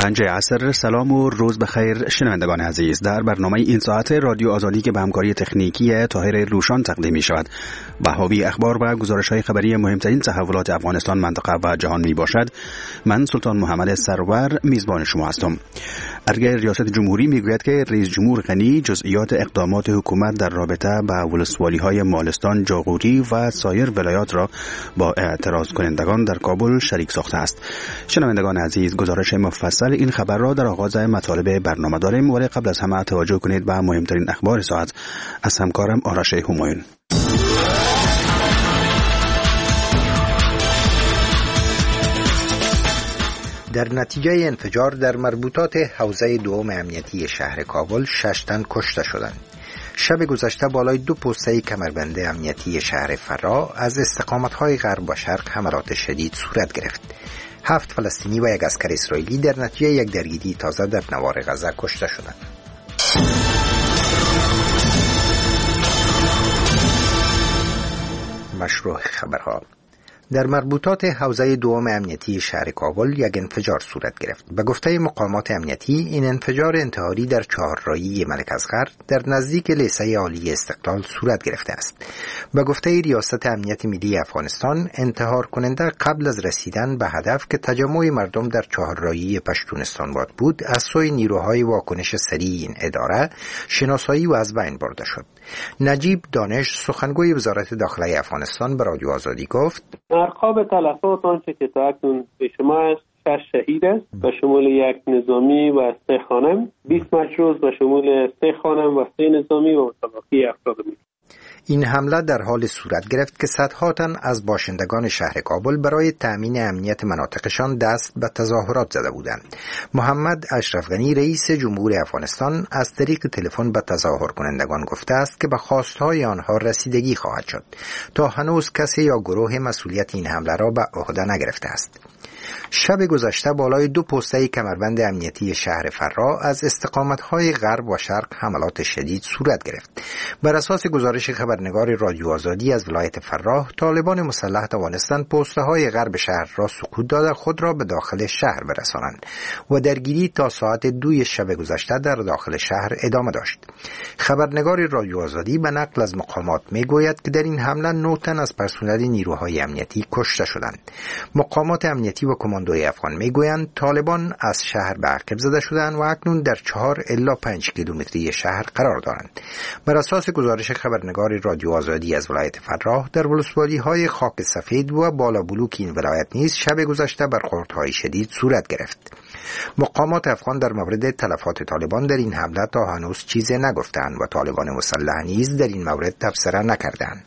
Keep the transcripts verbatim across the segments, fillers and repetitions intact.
پنج عصر. سلام و روز بخیر شنوندگان عزیز. در برنامه این ساعت رادیو آزادی که به همکاری تکنیکی طاهر روشان تقدیم می شود و حاوی اخبار و گزارش‌های خبری مهمترین تحولات افغانستان، منطقه و جهان می باشد، من سلطان محمد سرور میزبان شما هستم. ارگه ریاست جمهوری می گوید که رئیس جمهور غنی جزئیات اقدامات حکومت در رابطه با ولسوالی‌های مالستان، جاغوری و سایر ولایات را با اعتراض کنندگان در کابل شریک ساخته است. شنوندگان عزیز، گزارش مفصل این خبر را در آغاز مطالب برنامه داریم، ولی قبل از همه توجه کنید به مهمترین اخبار ساعت از همکارم آرش همایون. در نتیجه انفجار در مربوطات حوزه دوم امنیتی شهر کابل شش تن کشته شدند. شب گذشته بالای دو پوسته کمربند امنیتی شهر فرا از استقامت‌های غرب و شرق حملات شدید صورت گرفت. هفت فلسطینی و یک عسکر اسرائیلی در نتیجه یک درگیری تازه در نوار غزه کشته شدند. مشروع خبرها. در مربوطات حوزه دوم امنیتی شهر کابل یک انفجار صورت گرفت. به گفته مقامات امنیتی، این انفجار انتحاری در چهارراهی ملک اصغر در نزدیک لیسه عالی استقلال صورت گرفته است. به گفته ریاست امنیت ملی افغانستان، انتحار کننده قبل از رسیدن به هدف که تجمع مردم در چهارراهی پشتونستان باد بود، از سوی نیروهای واکنش سریع این اداره شناسایی و از بین برده شد. نجیب دانش، سخنگوی وزارت داخلی افغانستان، به رادیو آزادی گفت: ارقام تلفات آنچه که تا اکنون به شما است، شش شهید است به شمول یک نظامی و سه خانم، بیست مجروح به شمول سه خانم و سه نظامی و متوفی افراد می. این حمله در حال صورت گرفت که صدها تن از باشندگان شهر کابل برای تأمین امنیت مناطقشان دست به تظاهرات زده بودند. محمد اشرف غنی، رئیس جمهور افغانستان، از طریق تلفن به تظاهر کنندگان گفته است که به خواستهای آنها رسیدگی خواهد شد. تا هنوز کسی یا گروه مسئولیت این حمله را به عهده نگرفته است. شب گذشته بالای دو پوسته کمربند امنیتی شهر فرا از استقامت‌های غرب و شرق حملات شدید صورت گرفت. بر اساس گزارش خبرنگار رادیو آزادی از ولایت فرا، طالبان مسلح توانستند پوسته‌های غرب شهر را سقوط داده خود را به داخل شهر برسانند و درگیری تا ساعت دوی شب گذشته در داخل شهر ادامه داشت. خبرنگار رادیو آزادی به نقل از مقامات میگوید که در این حمله نه تن از پرسنل نیروهای امنیتی کشته شدند. مقامات امنیتی و کماندوی افغان میگویند طالبان از شهر به عقب زده شدند و اکنون در چهار الی پنج کیلومتری شهر قرار دارند. بر اساس گزارش خبرنگار رادیو آزادی از ولایت فراه، در ولسوالی‌های خاک سفید و بالا بلوک این ولایت نیز شب گذشته برخوردهای شدید صورت گرفت. مقامات افغان در مورد تلفات طالبان در این حمله تا هنوز چیزی نگفتند و طالبان مسلح نیز در این مورد تبصره نکردند.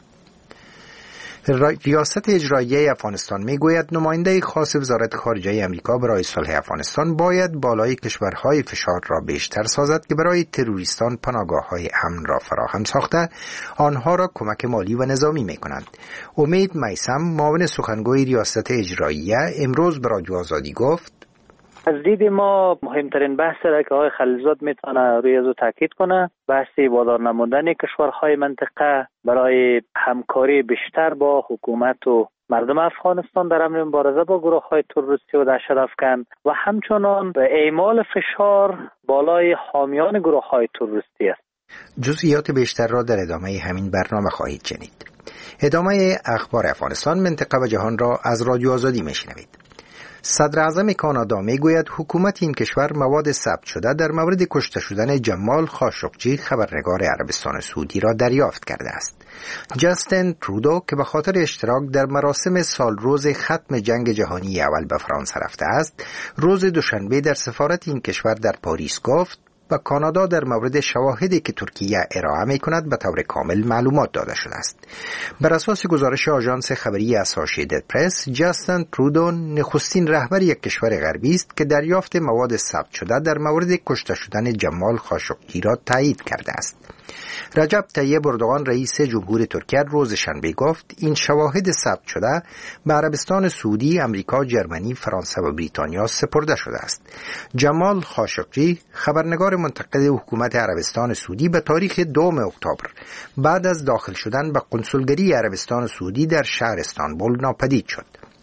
ریاست اجرایی افغانستان میگوید نماینده خاص وزارت خارجه امریکا برای صلح افغانستان باید بالای کشورهای فشار را بیشتر سازد که برای تروریستان پناهگاه‌های امن را فراهم ساخته آنها را کمک مالی و نظامی میکنند. امید میثم، معاون سخنگوی ریاست اجرایی، امروز به رادیو آزادی گفت: از دید ما مهمترین بحثی را که آقای خلیلزاد میتونه روی از او تاکید کنه، بحثی وادار نمودن کشورهای منطقه برای همکاری بیشتر با حکومت و مردم افغانستان در امر مبارزه با گروه‌های تروریستی و دهشت افکن و همچنان به اعمال فشار بالای حامیان گروه‌های تروریستی است. جزئیات بیشتر را در ادامه همین برنامه خواهید شنید. ادامه اخبار افغانستان، منطقه و جهان را از رادیو آزادی میشنوید. صدر اعظم کانادا میگوید حکومت این کشور مواد ثبت شده در مورد کشته شدن جمال خاشقجی، خبرنگار عربستان سعودی، را دریافت کرده است. جاستین ترودو که به خاطر اشتراک در مراسم سالروز ختم جنگ جهانی اول به فرانسه رفته است، روز دوشنبه در سفارت این کشور در پاریس گفت و کانادا در مورد شواهدی که ترکیه ارائه می‌کند به طور کامل معلومات داده شده است. بر اساس گزارش آژانس خبری اسوسییتد پرس، جاستین ترودو نخستین رهبر یک کشور غربی است که دریافت مواد ثبت شده در مورد کشته شدن جمال خاشقجی را تایید کرده است. رجب طیب اردوغان، رئیس جمهور ترکیه، روز شنبه گفت این شواهد ثبت شده به عربستان سعودی، آمریکا، جرمنی، فرانسه و بریتانیا سپرده شده است. جمال خاشقجی، خبرنگار منتقد حکومت عربستان سعودی، به تاریخ دوم اکتبر بعد از داخل شدن به قنصلگری عربستان سعودی در شهر استانبول ناپدید شد.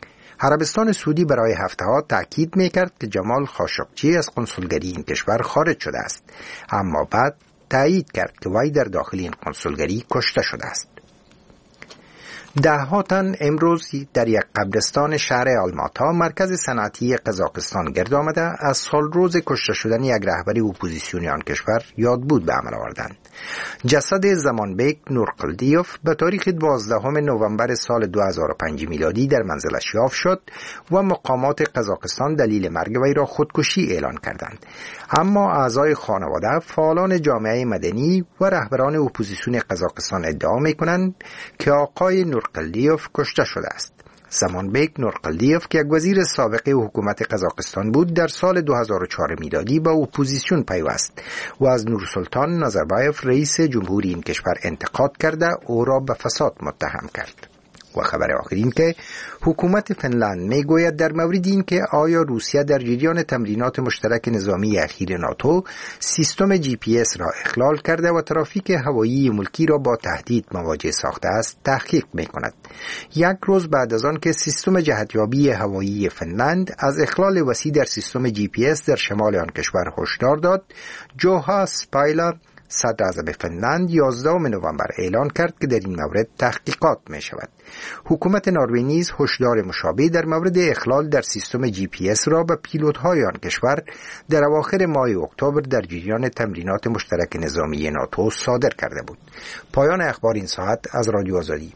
عربستان سعودی برای هفته‌ها تأکید می‌کرد که جمال خاشقچی از قنسولگری این کشور خارج شده است، اما بعد تایید کرد که وی در داخل این قنسولگری کشته شده است. ده ها تن امروز در یک قبرستان شهر آلماتا مرکز صنعتی قزاقستان گرد آمده از سال روز کشته شدن یک رهبر اپوزیسیونی آن کشور یادبود به عمل آوردند. جسد زمانبک نورقلدیوف به تاریخ دوازدهم نوامبر سال دو هزار و پنج میلادی در منزلش یافت شد و مقامات قزاقستان دلیل مرگ وی را خودکشی اعلان کردند، اما اعضای خانواده، فعالان جامعه مدنی و رهبران اپوزیسیون قزاقستان ادعا می‌کنند که آقای نورقلدیوف کشته شده است. زمانبک نورقلدیوف که یک وزیر سابق حکومت قزاقستان بود، در سال دو هزار و چهار میلادی با اپوزیسیون پیوست و از نورسلطان نازربایف رئیس جمهوری این کشور انتقاد کرده او را به فساد متهم کرد. و خبر آخر این که حکومت فنلند میگوید در مورد این که آیا روسیه در جریان تمرینات مشترک نظامی اخیر ناتو سیستم جی پی اس را اخلال کرده و ترافیک هوایی ملکی را با تهدید مواجه ساخته است تحقیق میکند. یک روز بعد از آن که سیستم جهتیابی هوایی فنلند از اخلال وسیع در سیستم جی پی اس در شمال آن کشور هشدار داد، جوها سپایلا صدر اعظم فنلند یازدهم نوامبر اعلان کرد که در این مورد تحقیقات می شود. حکومت نروژ نیز هشدار مشابه در مورد اخلال در سیستم جی پی اس را به پیلوت‌های آن کشور در اواخر ماه اکتبر در جریان تمرینات مشترک نظامی ناتو صادر کرده بود. پایان اخبار این ساعت از رادیو آزادی.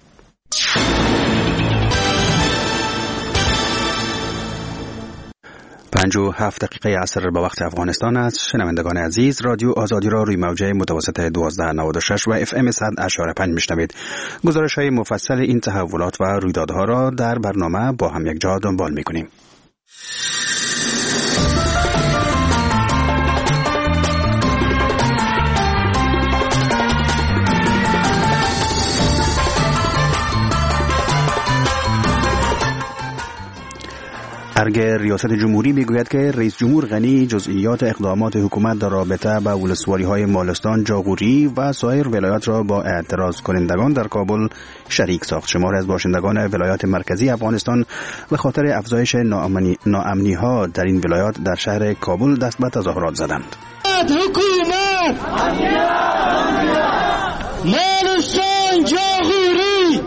پنج و هفت دقیقه عصر به وقت افغانستان است. شنوندگان عزیز، رادیو آزادی را روی موجه متوسط دوازده نود و شش و اف ام صد اشاره پنج میشنوید. گزارش های مفصل این تحولات و رویدادها را در برنامه با هم یک جا دنبال میکنیم. ارگ ریاست جمهوری میگوید که رئیس جمهور غنی جزئیات اقدامات حکومت در رابطه با ولسواری‌های مالستان، جاغوری و سایر ولایات را با اعتراض کنندگان در کابل شریک ساخت. شماری از باشندگان ولایات مرکزی افغانستان به خاطر افزایش ناامنی ناامنی‌ها در این ولایات در شهر کابل دست به تظاهرات زدند. حکومت مالستان، جاغوری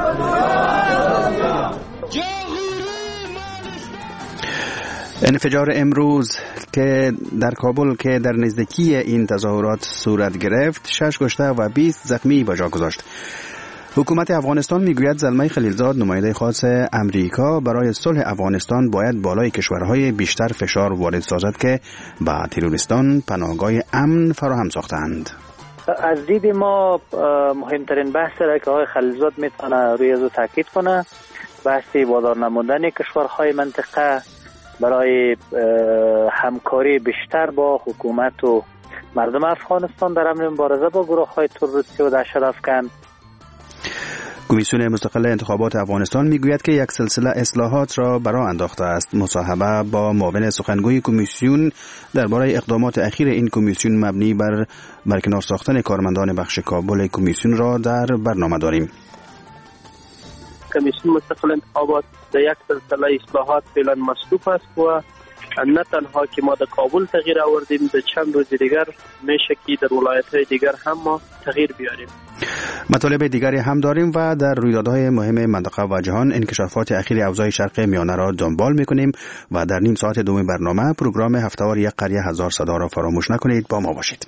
انفجار امروز که در کابل که در نزدیکی این تظاهرات صورت گرفت، شش کشته و بیست زخمی به جا گذاشت. حکومت افغانستان میگوید زلمه خلیلزاد، نماینده خاص امریکا برای صلح افغانستان، باید بالای کشورهای بیشتر فشار وارد سازد که با تروریستان پناهگاه امن فراهم ساختند. از دید ما مهمترین بحث را که آقای خلیلزاد میتونه روی از تاکید کنه، بحث وادار نمودن کشورهای منطقه برای همکاری بیشتر با حکومت و مردم افغانستان در امر مبارزه با گروه‌های تروریستی و دهشت افکن. کمیسیون مستقل انتخابات افغانستان میگوید که یک سلسله اصلاحات را برا انداخته است. مصاحبه با معاون سخنگوی کمیسیون درباره اقدامات اخیر این کمیسیون مبنی بر برکنار ساختن کارمندان بخش کابل کمیسیون را در برنامه داریم. کمیسیون مستقل انتخابات در یک سلسله اصلاحات فعلا مصروف است و نه تنها که ما در کابل تغییر آوردیم، در چند روز دیگر میشه که در ولایت‌های دیگر هم ما تغییر بیاریم. مطالب دیگری هم داریم و در رویدادهای مهم منطقه و جهان انکشافات اخیر اوضاع شرق میانه را دنبال میکنیم و در نیم ساعت دوم برنامه پروگرام هفته‌وار یک قریه هزار صدا را فراموش نکنید. با ما باشید.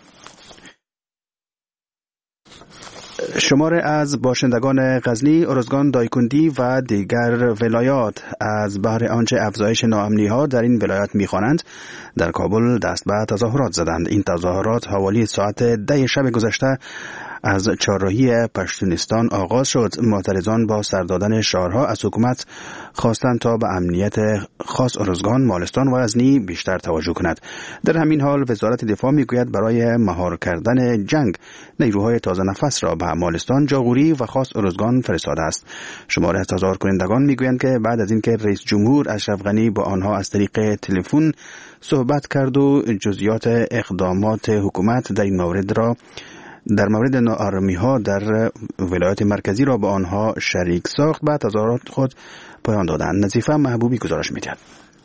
شماره از باشندگان غزنی، ارزگان، دایکندی و دیگر ولایات از بهر آنچه افزایش ناامنی‌ها در این ولایات می‌خوانند در کابل دست به تظاهرات زدند. این تظاهرات حوالی ساعت ده شب گذشته از چهارراهی پشتونستان آغاز شد. معترضان با سر دادن شعارها از حکومت خواستند تا به امنیت خاص ارزگان، مالستان و غزنی بیشتر توجه کند. در همین حال وزارت دفاع میگوید برای مهار کردن جنگ نیروهای تازه نفس را به مالستان، جاغوری و خاص ارزگان فرستاده است. شماره از تظاهر کنندگان میگویند که بعد از اینکه رئیس جمهور اشرف غنی با آنها از طریق تلفن صحبت کرد و جزئیات اقدامات حکومت در این مورد را در مورد ناآرامی ها در ولایات مرکزی را به آنها شریک ساخت و تظاهرات خود پایان دادند. نظیفه محبوبی گزارش می‌دهد.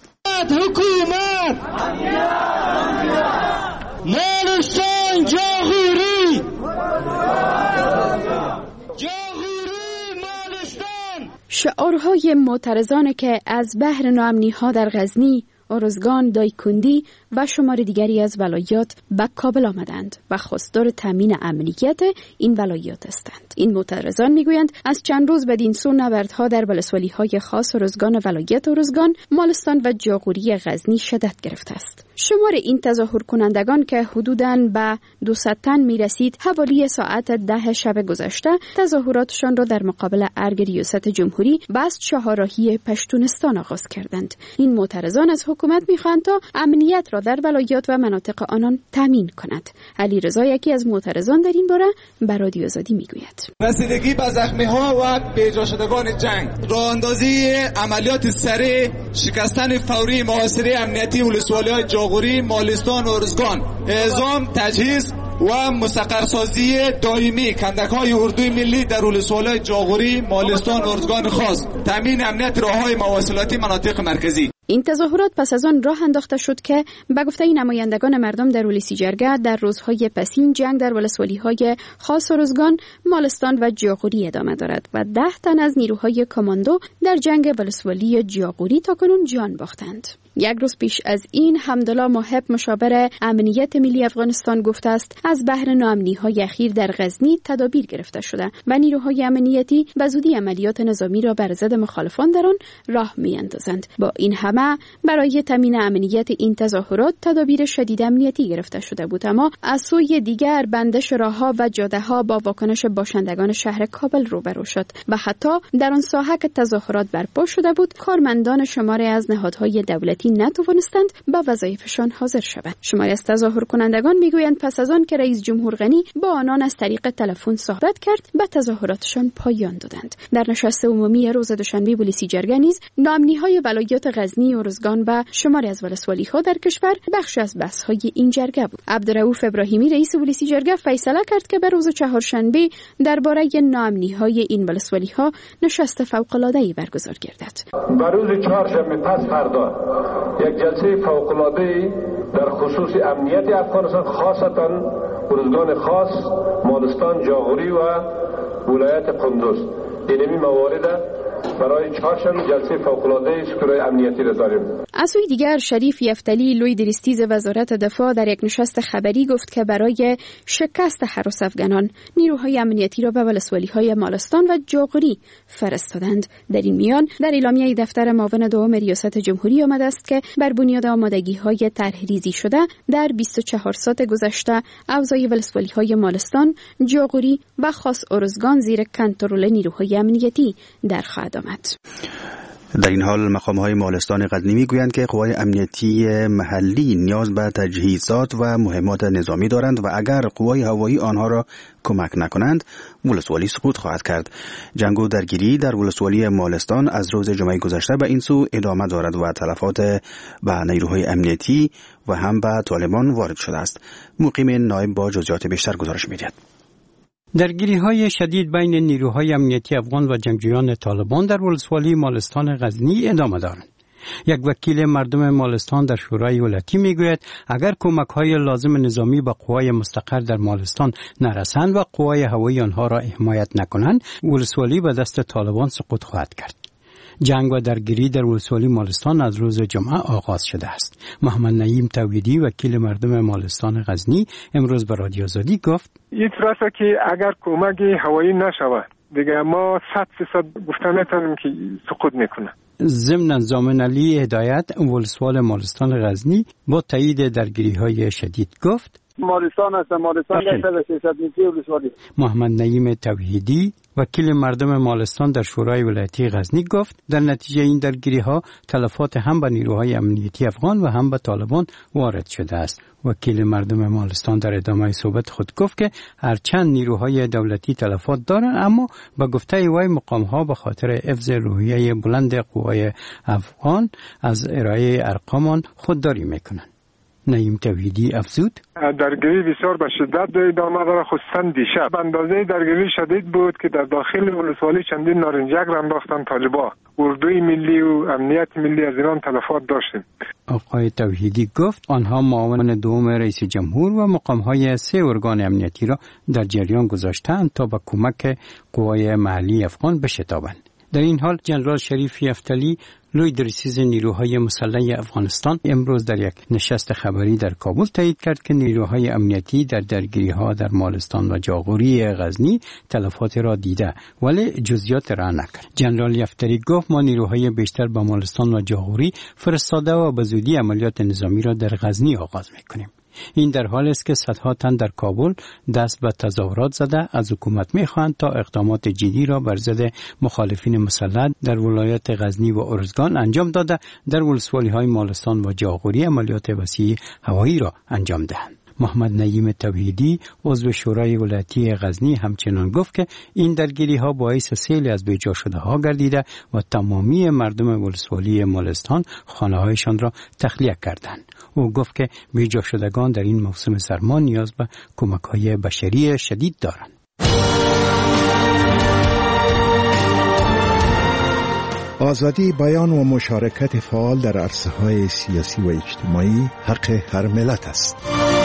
حکومت مالستان جاغوری شعارهای معترضان که از بحر ناامنی‌ها در غزنی، ارزگان، دایکندی و شمار دیگری از ولایات به کابل آمدند و خواستار تامین امنیت این ولایات هستند. این معترضان میگویند از چند روز بدین سو نبردها در ولسوالی‌های خاص ارزگان ولایت ارزگان، مالستان و جاغوری غزنی شدت گرفته است. شمار این تظاهر کنندگان که حدوداً به دویست تن میرسید، حوالی ساعت ده شب گذشته تظاهراتشان را در مقابل ارگ ریاست جمهوری بست شاهراهی پشتونستان آغاز کردند. این معترضان از حکومت میخواهند تا امنیت را در ولایات و مناطق آنان تامین کند. علی رضا یکی از معترضان در این باره به رادیو آزادی میگوید: رسیدگی به زخمی‌ها و بی‌جا شدگان جنگ، راه اندازی عملیات سریع، شکستن فوری محاصره امنیتی ولسوالی‌های جاغوری، مالستان و ارزگان، اعزام، تجهیز و مستقرسازی دائمی کندک‌های اردوی ملی در ولسوالی‌های جاغوری، مالستان و ارزگان خاص، تامین امنیت راه‌های مواصلاتی مناطق مرکزی. این تظاهرات پس از آن راه انداخته شد که به گفته نمایندگان مردم در ولسی جرگه در روزهای پسین جنگ در ولسوالی‌های خاص ارزگان، مالستان و جاغوری ادامه دارد و ده تن از نیروهای کاماندو در جنگ ولسوالی جاغوری تاکنون جان باختند. یک روز پیش از این حمدالله محب مشاور امنیت ملی افغانستان گفته است از بحر ناامنی‌های اخیر در غزنی تدابیر گرفته شده و نیروهای امنیتی به زودی عملیات نظامی را بر ضد مخالفان در آن راه می‌اندازند. با این همه برای تامین امنیت این تظاهرات تدابیر شدید امنیتی گرفته شده بود، اما از سوی دیگر بندش راه‌ها و جاده‌ها با واکنش باشندگان شهر کابل روبرو شد و حتی در آن ساحه که تظاهرات برپا شده بود کارمندان شماری از نهادهای دولتی نتوانستند به وظایفشان حاضر شوند. شماری از تظاهر کنندگان میگویند پس از آن که رئیس جمهور غنی با آنان از طریق تلفن صحبت کرد به تظاهراتشان پایان دادند. در نشست عمومی روز دوشنبه ولسی جرگه نیز ناامنی‌های ولایات غزنی، ارزگان و شماری از ولسوالی‌ها در کشور بخش از بحث‌های این جرگه بود. عبدالرؤوف ابراهیمی رئیس ولسی جرگه فیصله کرد که به روز چهارشنبه درباره ناامنی‌های این ولسوالی‌ها نشست فوق‌العاده‌ای برگزار گردد. بر روز چهارشنبه پس فردا یک جلسه فوق‌العاده‌ای در خصوص امنیت افغانستان، خاصتا ارزگان خاص، مالستان، جاغوری و ولایت قندوز، اینمی موارد برای چهارشنبه جلسه فوق‌العاده شورای امنیتی را داریم. از سوی دیگر شریف یفتلی لوی دریستیز وزارت دفاع در یک نشست خبری گفت که برای شکست هراس افغانان نیروهای امنیتی را به ولسوالی‌های مالستان و جاغوری فرستادند. در این میان در اعلامیه دفتر معاون دوم ریاست جمهوری آمده است که بر بنیاد آمادگی‌های طرح‌ریزی شده در بیست و چهار ساعت گذشته اوضاع ولسوالی‌های مالستان، جاغوری و خاص ارزگان زیر کنترل نیروهای امنیتی در خواهد آمد. در این حال مقام‌های مالستان غزنی می‌گویند که قوای امنیتی محلی نیاز به تجهیزات و مهمات نظامی دارند و اگر قوای هوایی آنها را کمک نکنند ولسوالی سقوط خواهد کرد. جنگ و درگیری در ولسوالی مالستان از روز جمعه گذشته به این سو ادامه دارد و تلفات به نیروهای امنیتی و هم به طالبان وارد شده است. مقیم نایب با جزئیات بیشتر گزارش می‌دهد. درگیری‌های شدید بین نیروهای امنیتی افغان و جنگجویان طالبان در ولسوالی مالستان غزنی ادامه دارند. یک وکیل مردم مالستان در شورای ولایتی میگوید اگر کمک‌های لازم نظامی به قوای مستقر در مالستان نرسند و قوای هوایی آنها را حمایت نکنند، ولسوالی به دست طالبان سقوط خواهد کرد. جنگ و درگیری در ولسوالی مالستان از روز جمعه آغاز شده است. محمد نعیم توحیدی وکیل مردم مالستان غزنی امروز به رادیو آزادی گفت این طرفه که اگر کمک هوایی نشود دیگه ما صد فیصد گفته نمیتونیم که سقوط میکنه. ضمن ضامن علی هدایت ولسوال مالستان غزنی با تایید درگیری‌های شدید گفت مالستان است، مالستان در سیاست ملی ولسوالی. محمد نعیم توحیدی وکیل مردم مالستان در شورای ولایتی غزنی گفت در نتیجه این درگیری‌ها تلفات هم به نیروهای امنیتی افغان و هم به طالبان وارد شده است. وکیل مردم مالستان در ادامه صحبت خود گفت که هرچند نیروهای دولتی تلفات دارند اما به گفته وی مقام‌ها به خاطر حفظ روحیه بلند قوای افغان از ارائه ارقامان خودداری میکنند. نعیم توحیدی افزود: درگیری بسیار به شدت ادامه داره، خصوصا دیشب اندازه درگیری شدید بود که در داخل ولسوالی چندین نارنجک را انداختن طالبا. اردوی ملی و امنیت ملی از اینان تلفات داشتیم. آقای توحیدی گفت آنها معاون دوم رئیس جمهور و مقامهای سه ارگان امنیتی را در جریان گذاشتند تا با کمک قوای محلی افغان بشتابند. در این حال جنرال شریف یفتلی لوی درسیز نیروهای مسلح افغانستان امروز در یک نشست خبری در کابل تایید کرد که نیروهای امنیتی در درگیری‌ها در مالستان و جاغوری غزنی تلفات را دیده ولی جزئیات را نکرد. جنرال یفتلی گفت ما نیروهای بیشتر به مالستان و جاغوری فرستاده و به زودی عملیات نظامی را در غزنی آغاز می‌کنیم. این در حالی است که صدها تن در کابل دست به تظاهرات زده از حکومت می‌خواهند تا اقدامات جدی را بر ضد مخالفین مسلح در ولایت غزنی و ارزگان انجام داده در ولسوالی‌های مالستان و جاغوری عملیات وسیع هوایی را انجام دهند. محمد نعیم توحیدی عضو شورای ولایتی غزنی همچنان گفت که این درگیری‌ها باعث سیل از بیجا شده ها گردیده و تمامی مردم ولسوالی مالستان خانه‌هایشان را تخلیه کردند. او گفت که بیجا شدگان در این موسم سرما نیاز به کمک‌های بشری شدید دارند. آزادی بیان و مشارکت فعال در عرصه‌های سیاسی و اجتماعی حق هر ملت است.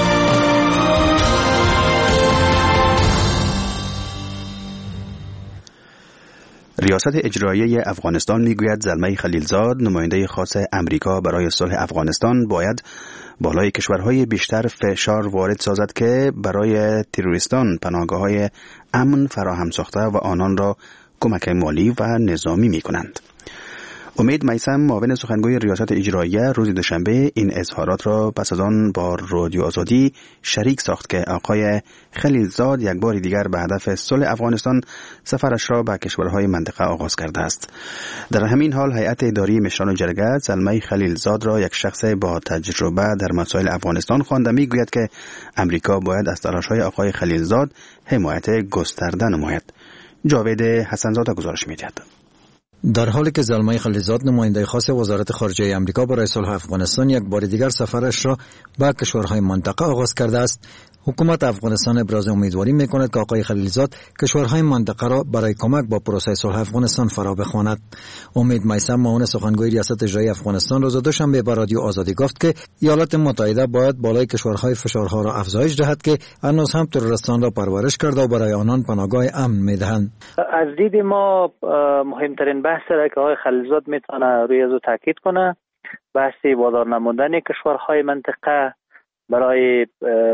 ریاست اجراییه افغانستان میگوید زلمه خلیلزاد نماینده خاص امریکا برای صلح افغانستان باید بالای کشورهای بیشتر فشار وارد سازد که برای تروریستان پناهگاه‌های امن فراهم ساخته و آنان را کمک مالی و نظامی می‌کنند. امید میثم معاون سخنگوی ریاست اجراییه روز دوشنبه این اظهارات را پس از آن با رادیو آزادی شریک ساخت که آقای خلیلزاد یک بار دیگر به هدف صلح افغانستان سفرش را به کشورهای منطقه آغاز کرده است. در همین حال هیئت اداری مشران جرگه زلمه خلیلزاد را یک شخص با تجربه در مسائل افغانستان خوانده میگوید که امریکا باید از تلاش‌های آقای خلیلزاد حمایت گسترده نماید. جاوید حسنزاده گزارش می‌دهد. در حالی که زلمه خلیلزاد نماینده خاص وزارت خارجه آمریکا برای صلح افغانستان یک بار دیگر سفرش را به کشورهای منطقه آغاز کرده است، حکومت افغانستان ابراز امیدواری می‌کند که آقای خلیلزاد کشورهای منطقه را برای کمک با پروسه صلح افغانستان فرا بخواند. امید میثم معاون سخنگوی ریاست اجرایی افغانستان روز دوشنبه به رادیو آزادی گفت که ایالات متحده باید بالای کشورهای فشارها را افزایش دهد که هنوز هم تروریستان را پرورش کرده و برای آنان پناهگاه امن می‌دهند. از دید ما مهمترین بحث را که آقای خلیلزاد میتونه روی از تاکید کنه بحث وادار نمودن کشورهای منطقه برای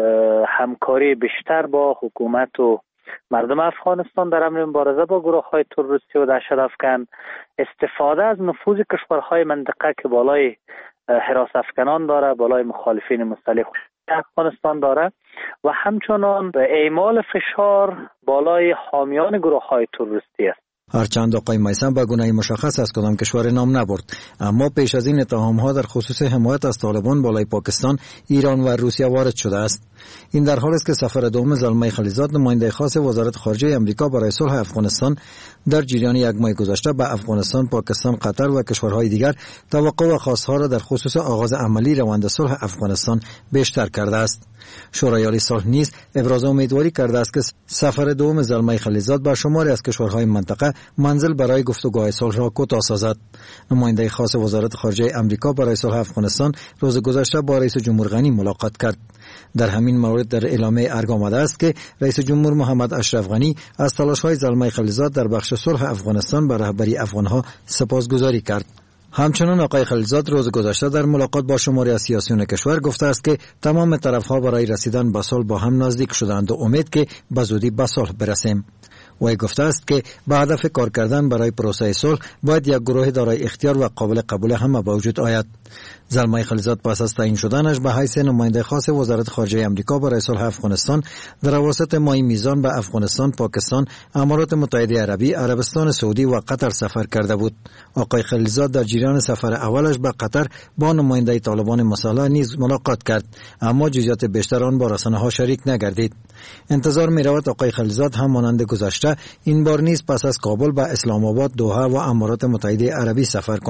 همکاری بیشتر با حکومت و مردم افغانستان در امر مبارزه با گروه‌های تروریستی و دهشت افکن، استفاده از نفوذ کشورهای منطقه که بالای حراس افکنان داره، بالای مخالفین مسلح افغانستان داره و همچنان به اعمال فشار بالای حامیان گروه‌های تروریستی است. هرچند آقای میثم به گونه مشخص از کدام کشور نام نبرد، اما پیش از این اتهام‌ها در خصوص حمایت از طالبان بالای پاکستان، ایران و روسیه وارد شده است. این در حالی است که سفر دوم زلمه خلیلزاد نماینده خاص وزارت خارجه آمریکا برای صلح افغانستان در جریان یک ماه گذشته به افغانستان، پاکستان، قطر و کشورهای دیگر توقع و خواستها را در خصوص آغاز عملی روند صلح افغانستان بیشتر کرده است. شورای عالی صلح نیز ابراز امیدواری کرده است که سفر دوم زلمه خلیلزاد بر شماری از کشورهای منطقه منزل برای گفتگوهای صلح را کوتاه سازد. نماینده خاص وزارت خارجه آمریکا برای صلح افغانستان روز گذشته با رئیس جمهور غنی ملاقات کرد. در همین مورد در اعلامیه ارگ آمده است که رئیس جمهور محمد اشرف غنی از تلاش‌های زلمه خلیلزاد در بخش صلح افغانستان به رهبری افغان‌ها سپاسگزاری کرد. همچنان آقای خلیلزاد روز گذشته در ملاقات با شماری از سیاسیون کشور گفته است که تمام طرف‌ها برای رسیدن به صلح با هم نزدیک شدند و امید که به زودی به صلح برسیم. وی گفته است که به هدف کار کردن برای پروسه صلح باید یک گروه دارای اختیار و قابل قبول همه به وجود آید. زلمه خلیلزاد پس از تعیین شدنش به حیث نماینده خاص وزارت خارجه آمریکا برای صلح افغانستان در اواسط ماه میزان به افغانستان، پاکستان، امارات متحده عربی، عربستان سعودی و قطر سفر کرده بود. آقای خلیلزاد در جریان سفر اولش به قطر با نماینده طالبان مسلح نیز ملاقات کرد، اما جزئیات بیشتر آن با رسانه‌ها شریک نگردید. انتظار می‌رود آقای خلیلزاد هم مانند گذشته این بار نیز پس از کابل به اسلام آباد، دوحه و امارات متحده عربی سفر کند.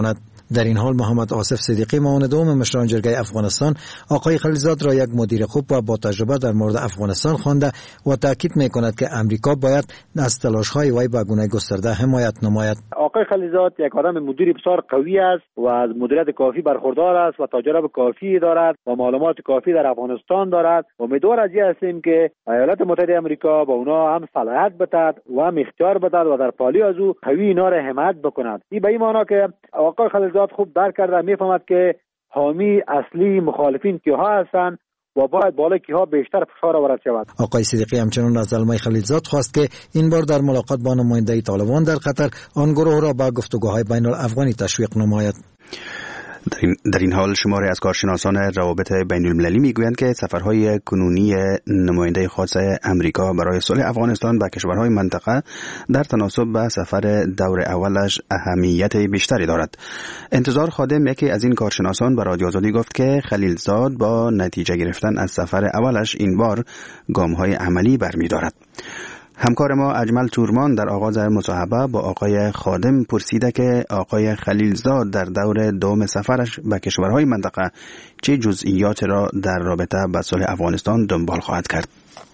در این حال محمد آصف صدیقی معاون دوم مشران جرگه افغانستان آقای خلیلزاد را یک مدیر خوب و با تجربه در مورد افغانستان خوانده و تاکید می‌کند که امریکا باید از تلاش‌های وی به گونه گسترده حمایت نماید. آقای خلیلزاد یک آدم مدیر بسیار قوی است و از مدیریت کافی برخوردار است و تجربه کافی دارد و معلومات کافی در افغانستان دارد. امیدوار از این هستیم که ایالات متحده آمریکا با اونا هم صلاحیت بدهد و هم اختیار بدهد و در پالی از او قوی اینا را حمایت بکند. این به این معنی که آقای خلیلزاد خوب درک کرده میفهمد که حامی اصلی مخالفین کیها هستند و باید بالای کیها بیشتر فشار آورد شود. آقای صدیقی همچنین از زلمه خلیلزاد خواست که این بار در ملاقات با نماینده طالبان در قطر آن گروه را به گفتگوهای بین الافغانی تشویق نماید. در این, در این حال شماری از کارشناسان روابط بین المللی میگویند که سفرهای کنونی نماینده خاص امریکا برای صلح افغانستان به کشورهای منطقه در تناسب به سفر دور اولش اهمیت بیشتری دارد. انتظار خادم یکی از این کارشناسان به رادیو آزادی گفت که خلیلزاد با نتیجه گرفتن از سفر اولش این بار گام‌های عملی برمی‌دارد. همکار ما اجمل تورمان در آغاز مصاحبه با آقای خادم پرسیده که آقای خلیلزاد در دور دوم سفرش به کشورهای منطقه چه جزئیات را در رابطه با صلح افغانستان دنبال خواهد کرد.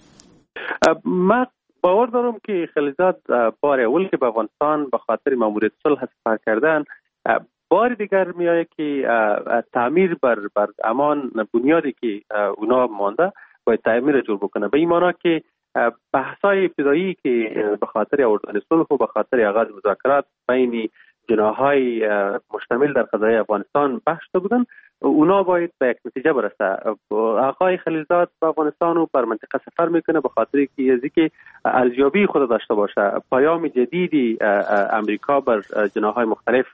من باور دارم که خلیلزاد بار اول که به افغانستان به خاطر ماموریت صلح سفر کردن، بار دیگر میآید که تعمیر بر بر امان بنیادی که اونا مانده باید تعمیر جور بکنه. به این معنی که بحث‌های ابتدایی که به خاطر آوردن صلح و به خاطر آغاز مذاکرات بین جناح‌های مشتمل در قضیه افغانستان بحث بودن، اونا باید به یک نتیجه برسه. آقای خلیلزاد به افغانستان و بر منطقه سفر میکنه به خاطر که از اینکه ارزیابی خود داشته باشه، پیام جدیدی امریکا بر جناح‌های مختلف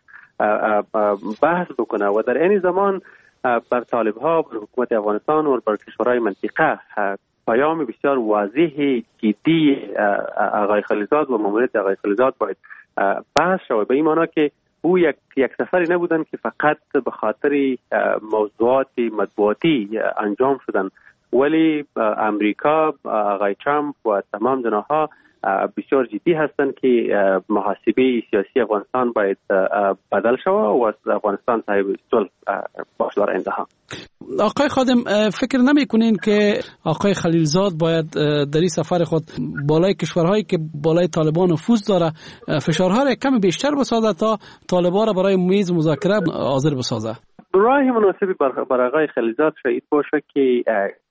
بحث بکنه و در این زمان بر طالب‌ها، بر حکومت افغانستان و بر کشورهای منطقه پیام بسیار واضح جدی آقای خلیلزاد و ماموریت آقای خلیلزاد باید بحث شود. به این معنی که او یک یک سفری نبودن که فقط به خاطر موضوعات مطبوعاتی انجام شدن، ولی امریکا، آقای ترامپ و تمام جناح‌ها بسیار جدی هستند که محاسبه سیاسی افغانستان باید بدل شود و افغانستان صاحب صلح باشه در آینده. آقای خادم، فکر نمی‌کنین که آقای خلیلزاد باید در این سفر خود بالای کشورهایی که بالای طالبان نفوذ داره فشارها را کمی بیشتر بسازه تا طالبان را برای میز مذاکره حاضر بسازه؟ راه مناسبی برای آقای خلیلزاد شاید باشه که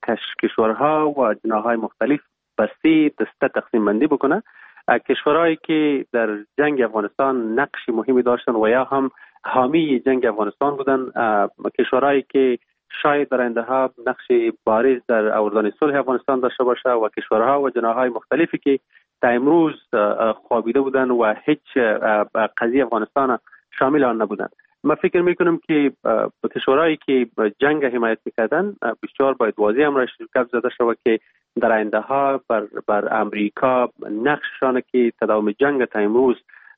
کشورها و جناح‌های مختلف به سه دسته تقسیم بندی بکنه. کشورهایی که در جنگ افغانستان نقش مهمی داشتن و یا هم حامی جنگ افغانستان بودن، کشورهایی که شاید در آینده ها نقش بارز در آوردن صلح افغانستان داشته باشه و کشورها و جناح‌های مختلفی که تا امروز خوابیده بودن و هیچ قضیه افغانستان شامل آن نبودن. من فکر میکنم که کشورهایی که جنگ حمایت میکردن بسیار باید واضح امرش گپ زده شود که در آینده ها بر, بر امریکا نقششان که تداوم جنگ تا امروز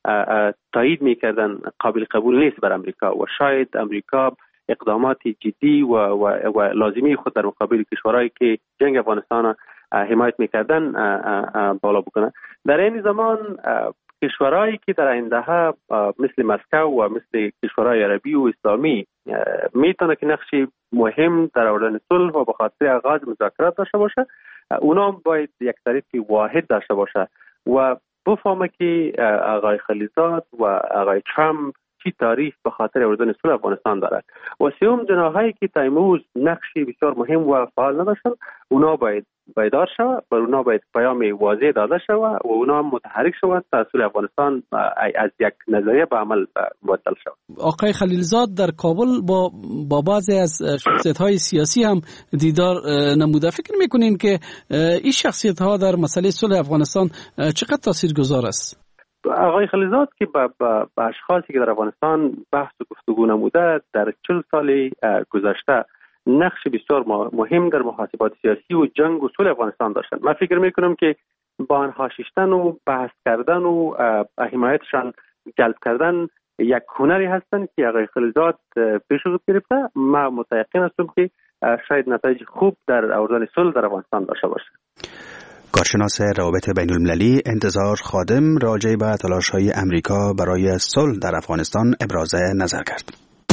تایید میکردن قابل قبول نیست بر امریکا و شاید امریکا اقدامات جدی و, و, و لازمی خود در مقابل کشورهایی که جنگ افغانستان حمایت میکردن بالا بکنه. در این زمان کشورهایی که در آینده ها مثل مسکو و مثل کشورهای عربی و اسلامی میتونه که نقش مهم در آوردن صلح و به خاطر آغاز مذاکرات داشته باشه، اونا باید یک طریق واحد داشته باشه و بفهمه که آقای خلیلزاد و آقای ترامپ چی تعریف به خاطر آوردن صلح افغانستان دارد و سوم جناحایی که تا امروز نقشی بسیار مهم و فعال نداشتن، اونا باید بیدار شود و اونا باید پیام واضح داده شود و اونا هم متحرک شود تا صلح افغانستان از یک نظریه به عمل مبدل شود. آقای خلیلزاد در کابل با با بعضی از شخصیت‌های سیاسی هم دیدار نموده. فکر می‌کنین که این شخصیت‌ها در مسئله صلح افغانستان چقدر تاثیرگذار است؟ آقای خلیلزاد که با, با, با اشخاصی که در افغانستان بحث و گفتگو نموده در چهل سال گذشته نقش بسیار مهم در محاسبات سیاسی و جنگ و صلح افغانستان داشتن. من فکر میکنم که با آنها شیشتن و بحث کردن و حمایتشان جلب کردن یک هنری هستند که آقای خلیلزاد پیش خود گرفته. من متأکد هستم که شاید نتایج خوب در آوردن صلح در افغانستان داشته باشه. کارشناس روابط بین المللی انتظار خادم راجع به تلاش‌های امریکا برای صلح در افغانستان ابراز نظر کرد.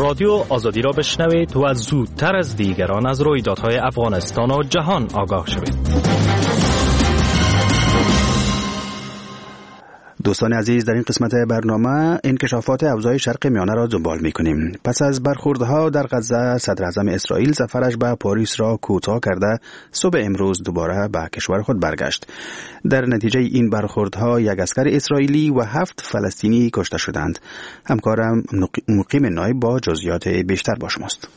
رادیو آزادی را بشنوید و زودتر از دیگران از رویدادهای افغانستان و جهان آگاه شوید. دوستان عزیز، در این قسمت برنامه انکشافات اوضاع شرق میانه را دنبال می‌کنیم. پس از برخوردها در غزه، صدر اعظم اسرائیل سفرش به پاریس را کوتاه کرده صبح امروز دوباره به کشور خود برگشت. در نتیجه این برخوردها یک اسکر اسرائیلی و هفت فلسطینی کشته شدند. همکارم مقیم نایب با جزئیات بیشتر با شماست.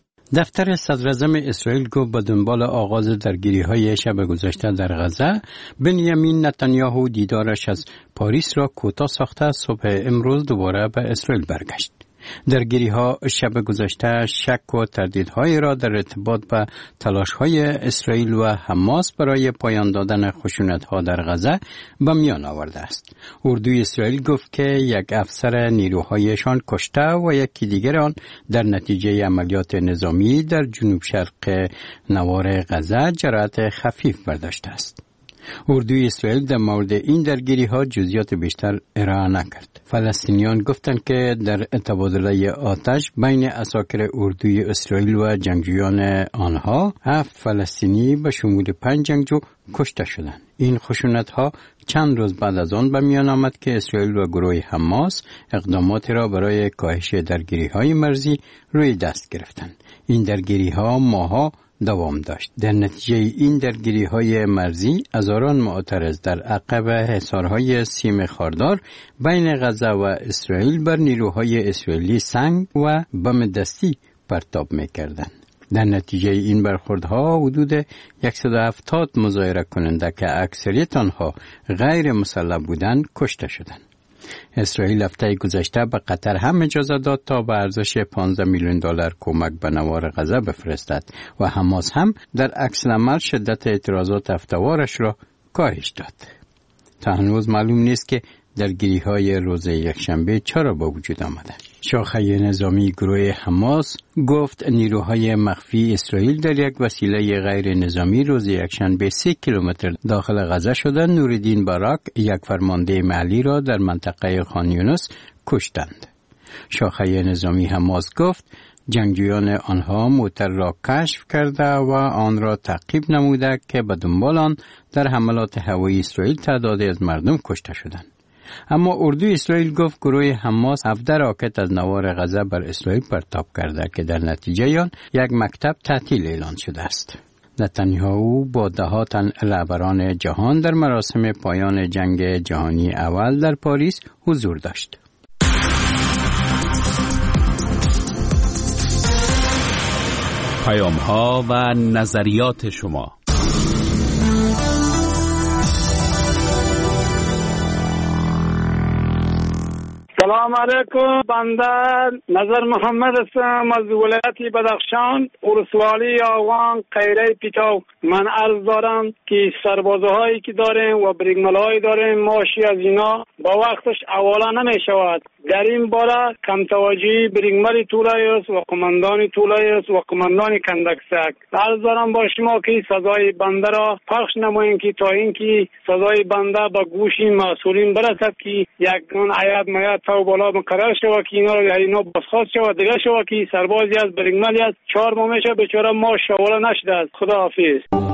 دفتر صدر اعظم اسرائیل گفت به دنبال آغاز درگیری‌های شب گذشته در غزه، بنیامین نتانیاهو دیدارش از پاریس را کوتاه ساخته صبح امروز دوباره به اسرائیل برگشت. درگیری‌ها شب گذشته شک و تردیدهای را در ارتباط به تلاش‌های اسرائیل و حماس برای پایان دادن خشونت‌ها در غزه به میان آورده است. اردوی اسرائیل گفت که یک افسر نیروهایشان کشته و یکی دیگر آن در نتیجه عملیات نظامی در جنوب شرق نوار غزه جراحت خفیف برداشته است. اردوی اسرائیل در مورد این درگیری ها جزئیات بیشتر ارائه نکرد. فلسطینیان گفتند که در تبادله آتش بین عساکر اردوی اسرائیل و جنگجویان آنها هفت فلسطینی به شمول پنج جنگجو کشته شدند. این خشونت ها چند روز بعد از آن به میان آمد که اسرائیل و گروه حماس اقداماتی را برای کاهش درگیری های مرزی روی دست گرفتند. این درگیری ها ماها دوام داشت. در نتیجه این درگیری های مرزی هزاران معترض در عقب حصارهای سیم خاردار بین غزه و اسرائیل بر نیروهای اسرائیلی سنگ و بم دستی پرتاب می‌کردند. در نتیجه این برخوردها حدود صد و هفتاد مظاهره کننده که اکثریت آنها غیر مسلح بودند کشته شدند. اسرائیل هفته گذشته به قطر هم اجازه داد تا به ارزش پانزده میلیون دلار کمک به نوار غزه بفرستد و حماس هم در عکس العمل شدت اعتراضات هفته‌وارش را کاهش داد. تا هنوز معلوم نیست که درگیری‌های روز یکشنبه چرا به وجود آمده. شاخه نظامی گروه حماس گفت نیروهای مخفی اسرائیل در یک وسیله غیر نظامی روز یکشنبه سی کیلومتر داخل غزه شدن نوردین باراک یک فرمانده محلی را در منطقه خان یونس کشتند. شاخه نظامی حماس گفت جنگجویان آنها موتر را کشف کرده و آن را تعقیب نموده که به دنبال آن در حملات هوایی اسرائیل تعدادی از مردم کشته شدند. اما اردوی اسرائیل گفت گروه حماس هفده راکت از نوار غزه بر اسرائیل پرتاب کرده که در نتیجه آن یک مکتب تعطیل اعلان شده است. نتانیاهو با دهها تن رهبران جهان در مراسم پایان جنگ جهانی اول در پاریس حضور داشت. پیام‌ها و نظریات شما. سلام علیکم. بنده نظر محمد هستم از ولایت بدخشان، ولسوالی آوان قیره پیتاو. من عرض دارم که سربازهایی که داریم و بریگملهایی داریم ماشی از اینا با وقتش حواله نمی شود. در این باره کم توجهی بریگمل طولایست و قماندان طولایست و قماندان کندکسک. عرض دارم با شما که سزای بنده را پخش نماییم که تا اینکه سزای بنده به گوش مسئولین برسد که یک اون عیاد میاد تا بالا مقرر شود که اینا را اینا بازخواست شود دیگه شود که سربازی از بریگملی از چهار ماه میشه بیچاره ما شواله نشده است. خدا حافظ.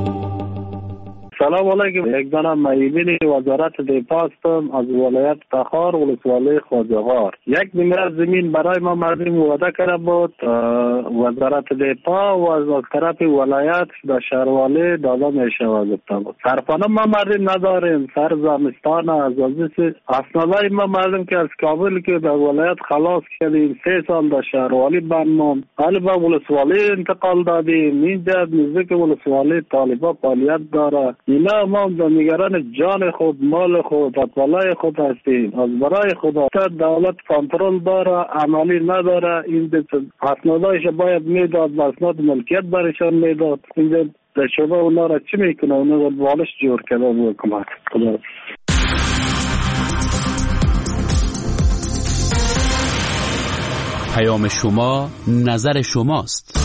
سلام علیکم. یک دانم معیبین وزارت دفاع هستم از ولایت تخار ولسوالی خواجه‌غار. یک میمره زمین برای ما مردم وعده کرده بود وزارت دفاع و از طرف ولایت به شهروالی داده میشود گفته بود. صرفانه ما مردم نداریم. سر زمستان از ازیس اسنادای ما مردم که از کابل که به ولایت خلاص کردیم سه سال در شهروالی بنمون حالا به ولسوالی انتقال دادیم. اینجا نزدیک ولسوالی طالبا فعالیت داره. اینا ما نگران جان خود مال خود اطلاع خود هستیم. از برای خدا دولت کنترل داره عملی نداره. این اسنادایش باید میداد و اسناد ملکیت برشان میداد. اینجا در شبه اونا را چی میکنه؟ اونا را بالش جور کرده و حکومت. خدا پیام شما نظر شماست.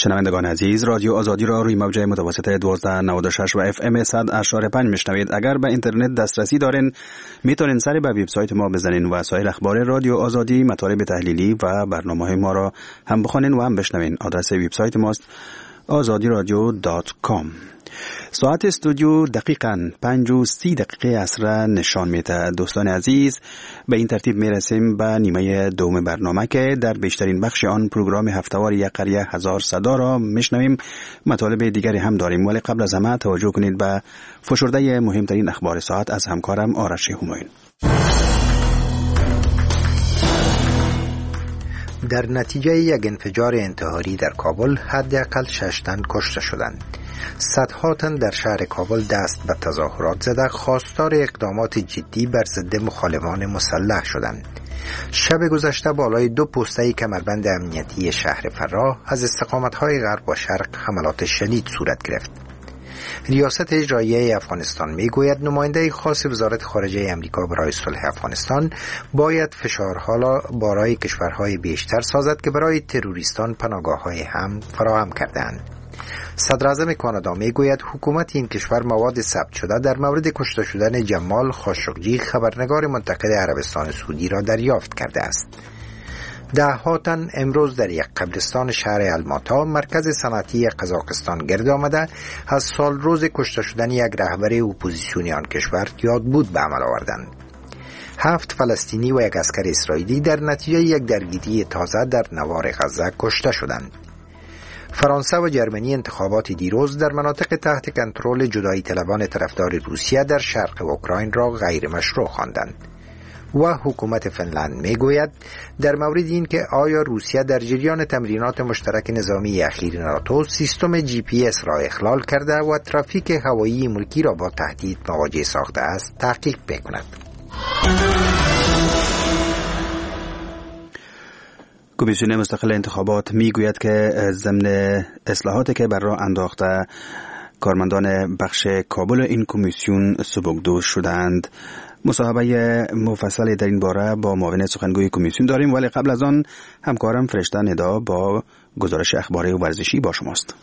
شنوندگان عزیز، رادیو آزادی را روی موج متوسط دوازده نود و شش و اف ام صد اشاره پنج میشنوید. اگر به اینترنت دسترسی دارین میتونین سری به وبسایت ما بزنین و سایر اخبار رادیو آزادی، مطالب تحلیلی و برنامه‌های ما را هم بخونین و هم بشنوین. آدرس وبسایت ماست آزادی رادیو دات کام. ساعت استودیو دقیقاً پنج و سی دقیقه عصر نشان میده. دوستان عزیز، به این ترتیب میرسیم به نیمه دوم برنامه که در بیشترین بخش آن پروگرام هفته‌وار یک قریه هزار صدا را میشنویم. مطالب دیگری هم داریم، ولی قبل از همه توجه کنید به فشرده مهمترین اخبار ساعت از همکارم آرش همایون. در نتیجه یک انفجار انتحاری در کابل حداقل شش تن کشته شدند. صدها تن در شهر کابل دست به تظاهرات زده خواستار اقدامات جدی بر ضد مخالفان مسلح شدند. شب گذشته بالای دو پوسته کمربند امنیتی شهر فراه از استقامت‌های غرب و شرق حملات شدید صورت گرفت. ریاست اجراییه افغانستان میگوید نماینده خاص وزارت خارجه امریکا برای صلح افغانستان باید فشارها را برای کشورهای بیشتر سازد که برای تروریستان پناهگاه‌های هم فراهم کرده‌اند. صدر اعظم کانادا میگوید حکومت این کشور مواد ثبت شده در مورد کشته شدن جمال خاشقجی خبرنگار منتقد عربستان سعودی را دریافت کرده است. ده ها تن امروز در یک قبرستان شهر الماتا مرکز صنعتی قزاقستان گرد آمده از سال روز کشته شدن یک رهبر اپوزیسیونی آن کشور یاد بود به عمل آوردند. هفت فلسطینی و یک عسکر اسرائیلی در نتیجه یک درگیری تازه در نوار غزه کشته شدند. فرانسه و جرمنی انتخابات دیروز در مناطق تحت کنترل جدایی طلبان طرفدار روسیه در شرق اوکراین را غیر مشروع خواندند. و حکومت فنلند میگوید در مورد این که آیا روسیه در جریان تمرینات مشترک نظامی اخیر ناتو سیستم جی پی اس را اخلال کرده و ترافیک هوایی ملکی را با تهدید مواجه ساخته است تحقیق بکند. کمیسیون مستقل انتخابات میگوید که ضمن اصلاحاتی که بر راه انداخته کارمندان بخش کابل این کمیسیون سبکدوش شدند. مصاحبه مفصلی در این باره با معاون سخنگوی کمیسیون داریم، ولی قبل از آن همکارم فرشته ندا با گزارش اخباری و ورزشی با شماست.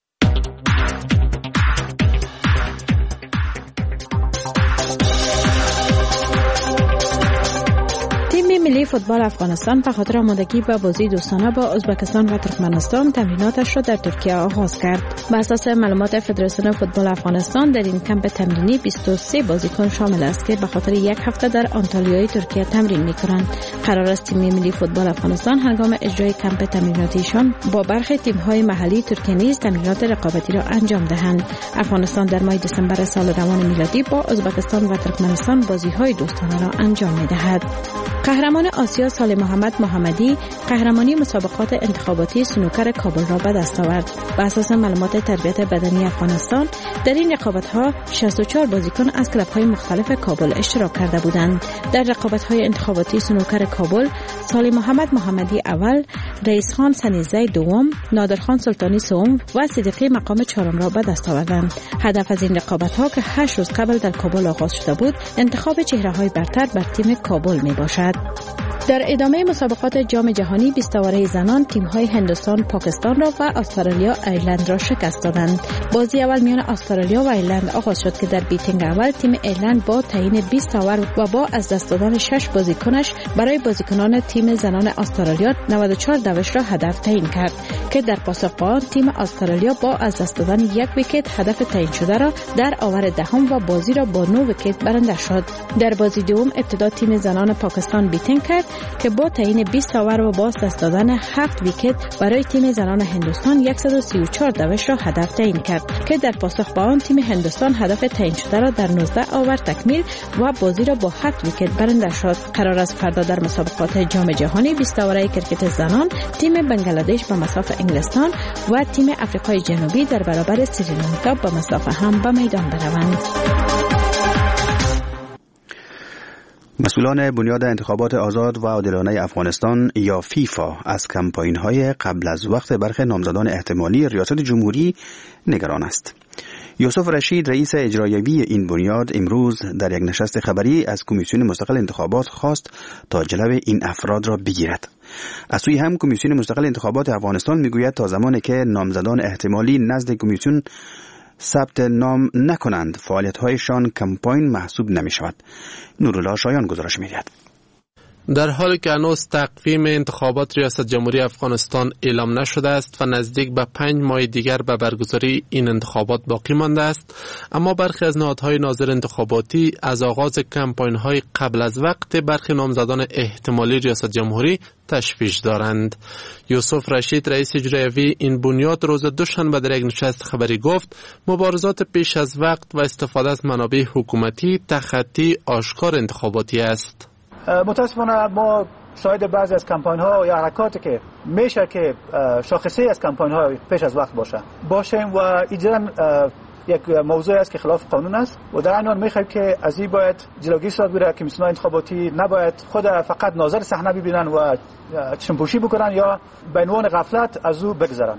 ملی فوتبال افغانستان به خاطر آمادگی به بازی دوستانه با ازبکستان و ترکمنستان تمریناتش را در ترکیه آغاز کرد. بر اساس معلومات فدراسیون فوتبال افغانستان در این کمپ تمرینی بیست و سه بازیکن شامل است که به خاطر یک هفته در آنتالیای ترکیه تمرین می‌کنند. قرار است تیم ملی فوتبال افغانستان هنگام اجرای کمپ تمریناتیشان با برخی تیم‌های محلی ترکیه نیز تمرینات رقابتی را انجام دهند. افغانستان در ماه دسامبر سال روان میلادی با ازبکستان و ترکمنستان بازی‌های دوستانه را انجام می‌دهد. قهرمان آسیا صالح محمد محمدی قهرمانی مسابقات انتخاباتی سنوکر کابل را به دست آورد. بر اساس معلومات تربیت بدنی افغانستان در این رقابت‌ها شصت و چهار بازیکن از کلب‌های مختلف کابل اشتراک کرده بودند. در رقابت‌های انتخاباتی سنوکر کابل صالح محمد محمدی اول، رئیس خان سنیزی دوم، نادرخان سلطانی سوم و صدیقی مقام چهارم را به دست آوردند. هدف از این رقابت‌ها که هشت روز قبل در کابل آغاز شده بود، انتخاب چهره‌های برتر بر تیم کابل میباشد. در ادامه مسابقات جام جهانی بیست‌آوره زنان تیم‌های هندوستان، پاکستان را و استرالیا ایرلند را شکست دادند. بازی اول میان استرالیا و ایرلند آغاز شد که در بیتینگ اول تیم ایرلند با تعیین بیست آور و با از دست دادن شش بازیکنش برای بازیکنان تیم زنان استرالیا نود و چهار دوش را هدف تعیین کرد که در پاسخ به آن تیم استرالیا با از دست دادن یک ویکت هدف تعیین شده را در آور دهم و بازی را با نه ویکت برنده شد. در بازی دوم ابتدا تیم زنان پاکستان بیتینگ کرد که با تعیین بیست آور و با دست دادن هفت ویکت برای تیم زنان هندوستان صد و سی و چهار دوش را هدف تعیین کرد که در پاسخ به آن تیم هندوستان هدف تعیین شده را در نوزده آور تکمیل و بازی را با هفت ویکت برنده شد. قرار است فردا در مسابقات جام جهانی بیست آوره کرکت زنان تیم بنگلادش به مساف انگلستان و تیم آفریقای جنوبی در برابر سریلانکا به مساف هم به میدان بروند. مسئولان بنیاد انتخابات آزاد و عادلانه افغانستان یا فیفا از کمپاین‌های قبل از وقت برخی نامزدان احتمالی ریاست جمهوری نگران است. یوسف رشید رئیس اجرایی این بنیاد امروز در یک نشست خبری از کمیسیون مستقل انتخابات خواست تا جلوی این افراد را بگیرد. از سوی هم کمیسیون مستقل انتخابات افغانستان میگوید تا زمانی که نامزدان احتمالی نزد کمیسیون ثبت نام نکنند فعالیت‌هایشان کمپاین محسوب نمی‌شود. نورالله شایان گزارش می‌دهد. در حالی که هنوز تقویم انتخابات ریاست جمهوری افغانستان اعلام نشده است و نزدیک به پنج ماه دیگر به برگزاری این انتخابات باقی مانده است، اما برخی از نهادهای ناظر انتخاباتی از آغاز کمپاین‌های قبل از وقت برخی نامزدان احتمالی ریاست جمهوری تشویش دارند. یوسف رشید رئیس اجرایی این بنیاد روز دوشنبه در یک نشست خبری گفت مبارزات پیش از وقت و استفاده از منابع حکومتی تخطی آشکار انتخاباتی است. متاسفانه ما شاهد بعضی از کمپاین ها یا حرکاتی که میشه که شاخصه از کمپاین ها پیش از وقت باشه باشیم و ایجاداً یک موضوع است که خلاف قانون است و در این حال میخوایم که از این باید جلوگیری صورت بگیره. کمیسیون انتخاباتی نباید خود فقط ناظر صحنه ببینن و چشم‌پوشی بکنن یا به عنوان غفلت از او بگذرن.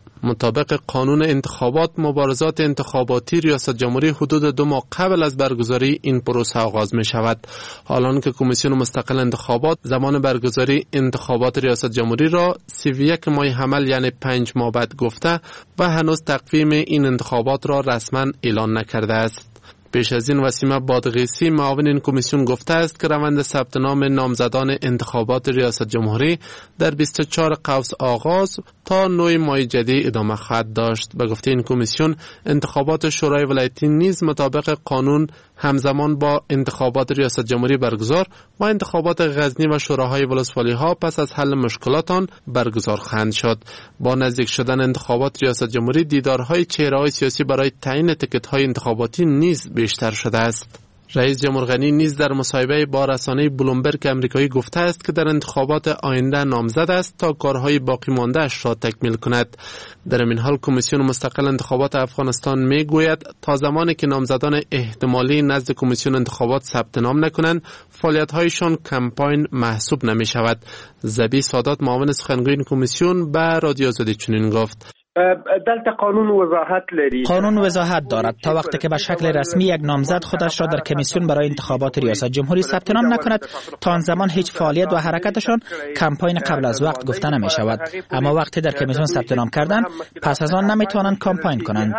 مطابق قانون انتخابات مبارزات انتخاباتی ریاست جمهوری حدود دو ماه قبل از برگزاری این پروسه آغاز می شود. حالان که کمیسیون مستقل انتخابات زمان برگزاری انتخابات ریاست جمهوری را سی و یک ماه حمل یعنی پنج ماه بعد گفته و هنوز تقویم این انتخابات را رسما اعلان نکرده است. پیش از این وسیمه بادغیسی معاون این کمیسیون گفته است که روند ثبت نام نامزدان انتخابات ریاست جمهوری در بیست و چهار قوس آغاز تا نه ماه جدی ادامه خواهد داشت. به گفته این کمیسیون انتخابات شورای ولایتی نیز مطابق قانون همزمان با انتخابات ریاست جمهوری برگزار و انتخابات غزنی و شوراهای ولسوالی ها پس از حل مشکلات آن برگزار خواهند شد. با نزدیک شدن انتخابات ریاست جمهوری دیدارهای چهره‌های سیاسی برای تعیین تیکت‌های انتخاباتی نیز بیشتر شده است. رئیس جمهور غنی نیز در مصاحبه با رسانه بلومبرگ آمریکایی گفته است که در انتخابات آینده نامزد است تا کارهای باقی مانده اش را تکمیل کند. در این حال کمیسیون مستقل انتخابات افغانستان می گوید تا زمانی که نامزدان احتمالی نزد کمیسیون انتخابات ثبت نام نکنند فعالیت‌هایشان کمپاین محسوب نمی شود. زبی سادات معاون سخنگوی این کمیسیون به رادیو آزادی چنین گفت: دلته قانون وضاحت لري. قانون وضاحت دارد تا وقتی که به شکل رسمی یک نامزد خودش را در کمیسیون برای انتخابات ریاست جمهوری ثبت نام نکند تا آن زمان هیچ فعالیت و حرکتشان کمپاین قبل از وقت گفته نمی شود. اما وقتی در کمیسیون ثبت نام کردند پس از آن نمی توانند کمپاین کنند.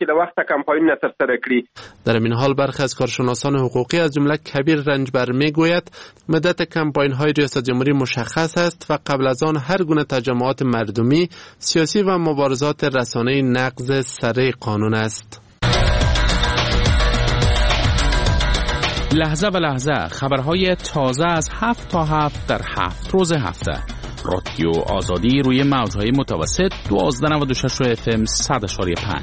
در این حال برخی از کارشناسان حقوقی از جمله کبیر رنجبر می گوید مدت کمپاین های ریاست جمهوری مشخص است و قبل از آن هر گونه تجمعات مردمی، سیاسی و مبارزات رسانه‌ای نقض سره قانون است. لحظه به لحظه خبرهای تازه از هفت تا هفت در هفت روز هفته. رادیو آزادی روی موج‌های متوسط دوازده نود و شش اف ام صد و پنج.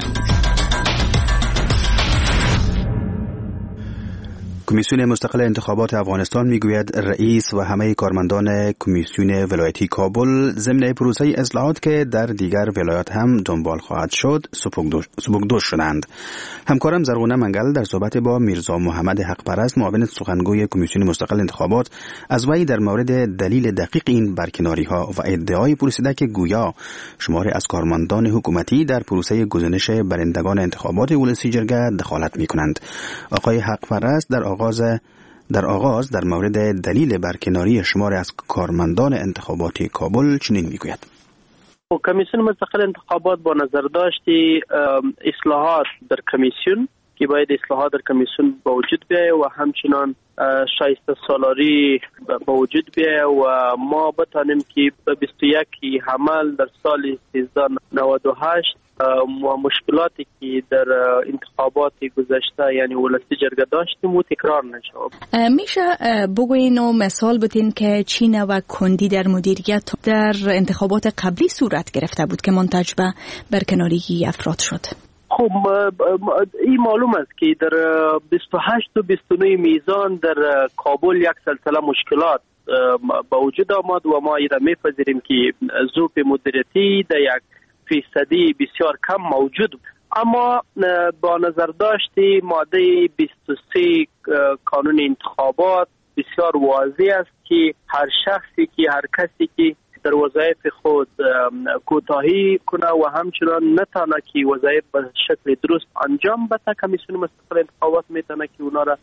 کمیسیون مستقل انتخابات افغانستان میگوید رئیس و همه کارمندان کمیسیون ولایتی کابل ضمن پروسه اصلاحات که در دیگر ولایات هم دنبال خواهد شد سبکدوش شدند. همکارم زرغونه منگل در صحبت با میرزا محمد حقپرست معاون سخنگوی کمیسیون مستقل انتخابات از وی در مورد دلیل دقیق این برکناری ها و ادعای پرسیده که گویا شماری از کارمندان حکومتی در پروسه گزینش برندگان انتخابات ولسی جرگه دخالت می کنند. آقای حقپرست در آغاز در آغاز در مورد دلیل برکناری شمار از کارمندان انتخاباتی کابل چنین میگوید: کمیسیون مستقل انتخابات با نظر داشتی اصلاحات در کمیسیون که باید اصلاحات در کمیسیون با وجود بیاید و همچنان شایسته سالاری با وجود بیاید و ما بتانیم که به بیست و یک حمل در سال سیزده نود و هشت و مشکلاتی که در انتخابات گذشته یعنی ولسی جرگه داشتیم و تکرار نشود. میشه بگوین و مثال بدین که چین و کندی در مدیریت در انتخابات قبلی صورت گرفته بود که منتج به برکناری افراد شد؟ خب این معلوم است که در بیست و هشت و بیست و نه میزان در کابل یک سلسله مشکلات با وجود آمد و ما ایره میپذیریم که ظروف مدیریتی در یک فیصدی بسیار کم موجود، اما با نظر داشتی ماده بیست و سه قانون انتخابات بسیار واضح است که هر شخصی که هر کسی که در وظایف خود کوتاهی کنه و همچنان نتانه که وظایف به شکل درست انجام بده، کمیسیون مستقل انتخابات میتونه که اونا را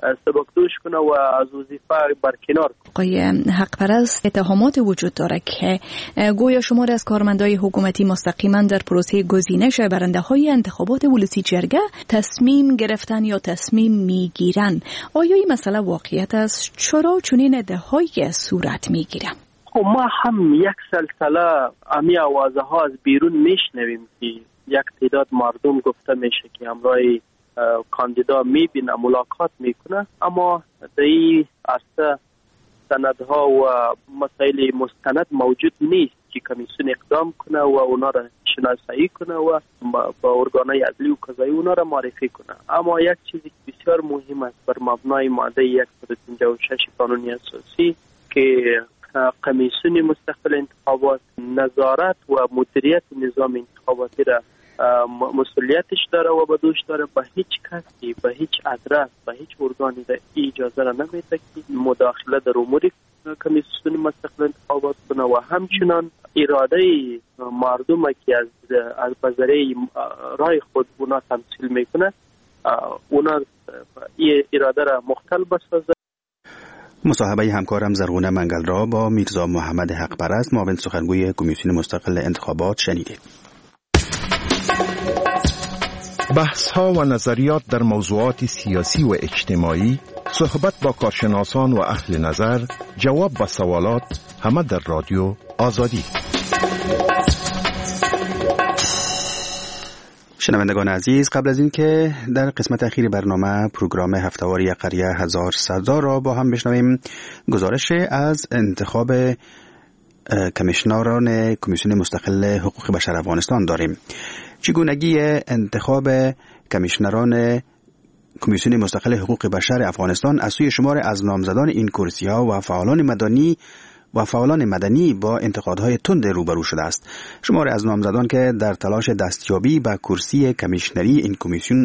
سبکدوش کنه و از وظیفه برکنار کنه. آقای حق پرست، اتهامات وجود داره که گویا شماری از کارمندای حکومتی مستقیما در پروسه گزینش برنده های انتخابات ولسی جرگه تصمیم گرفتن یا تصمیم میگیرن. آیا این مسئله واقعیت است؟ چرا چنین ادعاهایی صورت میگیره؟ خب ما هم یک سلسله امی آوازه ها از بیرون میشنویم که یک تعداد مردم گفته میشه که همراه کاندیدا میبینه، ملاقات میکنه، اما در این عرصه سندها و مسائل مستند موجود نیست که کمیسیون اقدام کنه و اونا را شناسایی کنه و با ارگانهای عدلی و قضایی اونا را معرفی کنه. اما یک چیزی بسیار مهم است بر مبنای ماده صد و پنجاه و شش قانون اساسی که کمیسیون مستقل انتخابات نظارت و مدیریت نظام انتخاباتی را مسئولیتش داره و به دوش داره. به هیچ کسی، به هیچ ادرس، به هیچ ارگانی ده اجازه را نمیده که مداخله در امور کمیسیون مستقل انتخابات کنه و همچنان اراده مردم که از از بذریعه رای خود اونا تمثیل میکنه اونا این اراده را مختل بسازه. مصاحبه همکارم زرغونه منگل را با میرزا محمد حق پرست، معاون سخنگوی کمیسیون مستقل انتخابات شنیدید. بحث ها و نظریات در موضوعات سیاسی و اجتماعی، صحبت با کارشناسان و اهل نظر، جواب به سوالات، همه در رادیو آزادی. شنوندگان عزیز، قبل از اینکه در قسمت اخیر برنامه پروگرام هفته‌واری قریه هزار صدا را با هم بشنویم، گزارش از انتخاب کمیشنران کمیسیون مستقل حقوق بشر افغانستان داریم. چگونگی انتخاب کمیشنران کمیسیون مستقل حقوق بشر افغانستان از سوی شمار از نامزدان این کرسی‌ها و فعالان مدنی و فعالان مدنی با انتقادهای تند روبرو شده است. شمار از نامزدان که در تلاش دستیابی به کرسی کمیشنری این کمیسیون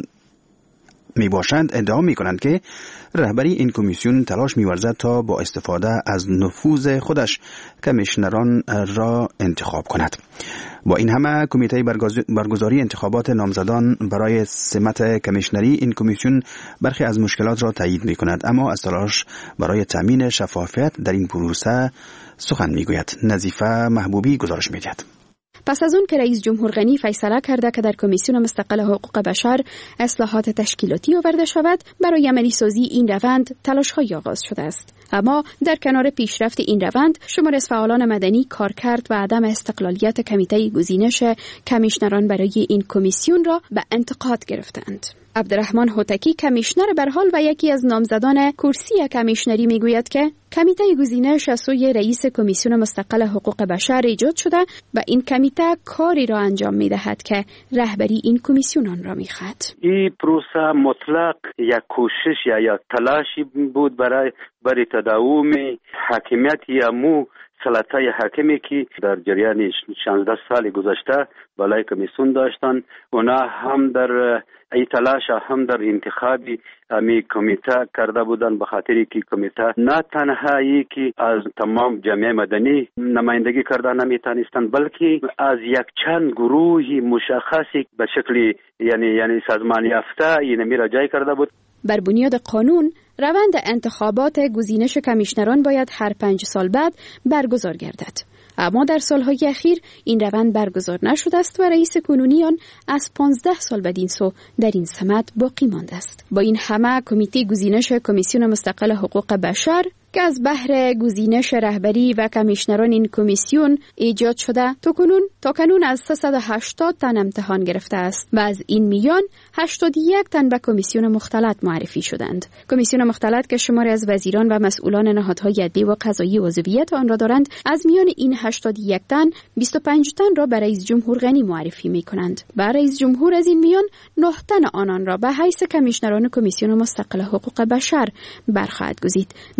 می باشند ادعا می کنند که رهبری این کمیسیون تلاش می ورزد تا با استفاده از نفوذ خودش کمیشنران را انتخاب کند. با این همه کمیته برگزاری انتخابات نامزدان برای سمت کمیشنری این کمیسیون برخی از مشکلات را تایید می کند، اما از تلاش برای تامین شفافیت در این پروسه سخن می گوید. نظیفه محبوبی گزارش می دهد. پس از اون که رئیس جمهور غنی فیصله کرده که در کمیسیون مستقل حقوق بشر اصلاحات تشکیلاتی آورده شود، برای عملی سازی این روند تلاش‌های آغاز شده است. اما در کنار پیشرفت این روند، شمار از فعالان مدنی کارکرد و عدم استقلالیت کمیته گزینش کمیشنران برای این کمیسیون را به انتقاد گرفتند. عبدالرحمن هوتکی کمیشنر برحال و یکی از نامزدان کرسی کمیشنری میگوید که کمیته گزینش از سوی رئیس کمیسیون مستقل حقوق بشر ایجاد شده و این کمیته کاری را انجام میدهد که رهبری این کمیسیون آن را میخواد. این پروسه مطلق یک کوشش یا یک تلاشی بود برای برای تداوم حاکمیت یا مو سلطه حاکمی که در جریان شانزده سال گذشته بالای کمیسیون داشتن. اونا هم در ای تلاش هم در انتخاب امی کمیته کرده بودن، به خاطری که کمیته نه تنها ای که از تمام جامعه مدنی نمایندگی کرده نمیتونستند، بلکه از یک چند گروهی مشخصی به شکلی یعنی یعنی سازمان یافته اینمی را جای کرده بود. بر بنیاد قانون روند انتخابات گزینش کمیشنران باید هر پنج سال بعد برگزار گردد. اما در سالهای اخیر این روند برگزار نشده است و رئیس کنونی آن از پانزده سال بدین سو در این سمت باقی مانده است. با این همه کمیته گزینش کمیسیون مستقل حقوق بشر که از بهر گزینش رهبری و کمیشنران این کمیسیون ایجاد شده تا کنون تا کنون از سیصد و هشتاد تن امتحان گرفته است و از این میان هشتاد و یک تن به کمیسیون مختلط معرفی شدند. کمیسیون مختلط که شماری از وزیران و مسئولان نهادهای عدلی و قضایی عضویت آن را دارند، از میان این هشتاد و یک تن بیست و پنج تن را به رئیس جمهور غنی معرفی می کنند و رئیس جمهور از این میان نه تن آنان را به حیث کمیشنران کمیسیون مستقل حقوق بشر برخواهد گزید. در این میان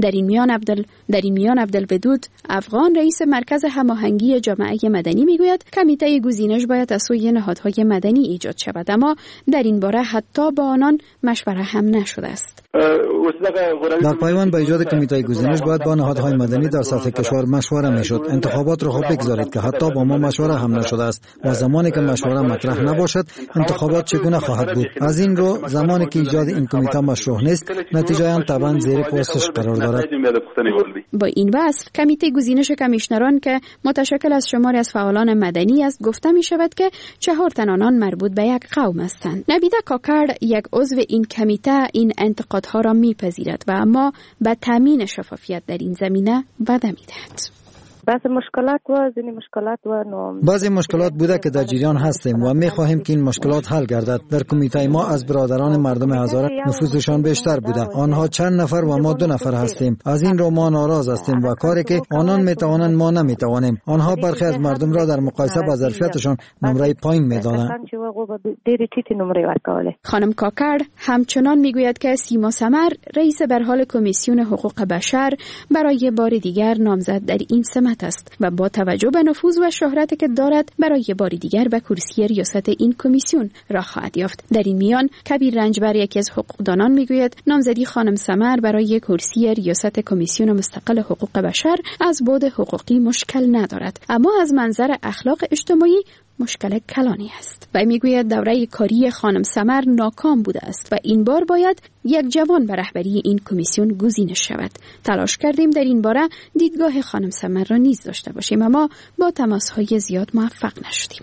میان عبدال در این میان عبدالودود افغان رئیس مرکز هماهنگی جامعه مدنی میگوید کمیته گزینش باید از سوی نهادهای مدنی ایجاد شود، اما در این باره حتی با آنان مشوره هم نشده است. در پایان با ایجاد کمیته گزینش باید با نهادهای مدنی در سطح کشور مشوره میشد. انتخابات را خوب بگذارید که حتی با ما مشوره هم نشده است و زمانی که مشوره مطرح نباشد انتخابات چگونه خواهد بود؟ از این رو زمانی که ایجاد این کمیته مشروع نیست، نتیجه آن طبعا زیر پوستش قرار دارد. با این وصف کمیته گزینش کمیشنران که متشکل از شماری از فعالان مدنی است گفته می شود که چهار تن آنان مربوط به یک قوم هستند. نبیده کاکرد یک عضو این کمیته این انتقادها را میپذیرد و اما به تامین شفافیت در این زمینه وعده میدهد. بعضی مشکلات و زنی مشکلات و نو بعضی مشکلات بوده که در جریان هستیم و می خواهیم که این مشکلات حل گردد. در کمیته ما از برادران مردم هزاره نفوذشان بیشتر بوده. آنها چند نفر و ما دو نفر هستیم. از این رو ما ناراض هستیم و کاری که آنان می توانند ما نمی توانیم. آنها برخی از مردم را در مقایسه با ظرفیتشان نمره پایین می دانند. خانم کاکر همچنان میگوید که سیما سمر رئیس برحال کمیسیون حقوق بشر برای بار دیگر نامزد در این سمت است و با توجه به نفوذ و شهرتی که دارد برای بار دیگر به کرسی ریاست این کمیسیون را خواهد یافت. در این میان کبیر رنجبر یکی از حقوقدانان میگوید نامزدی خانم سمر برای کرسی ریاست کمیسیون مستقل حقوق بشر از بعد حقوقی مشکل ندارد، اما از منظر اخلاق اجتماعی مشکل کلانی است. و میگوید دوره کاری خانم سمر ناکام بوده است و این بار باید یک جوان به رهبری این کمیسیون گزینش شود. تلاش کردیم در این باره دیدگاه خانم سمر را نیز داشته باشیم، اما با تماس‌های زیاد موفق نشدیم.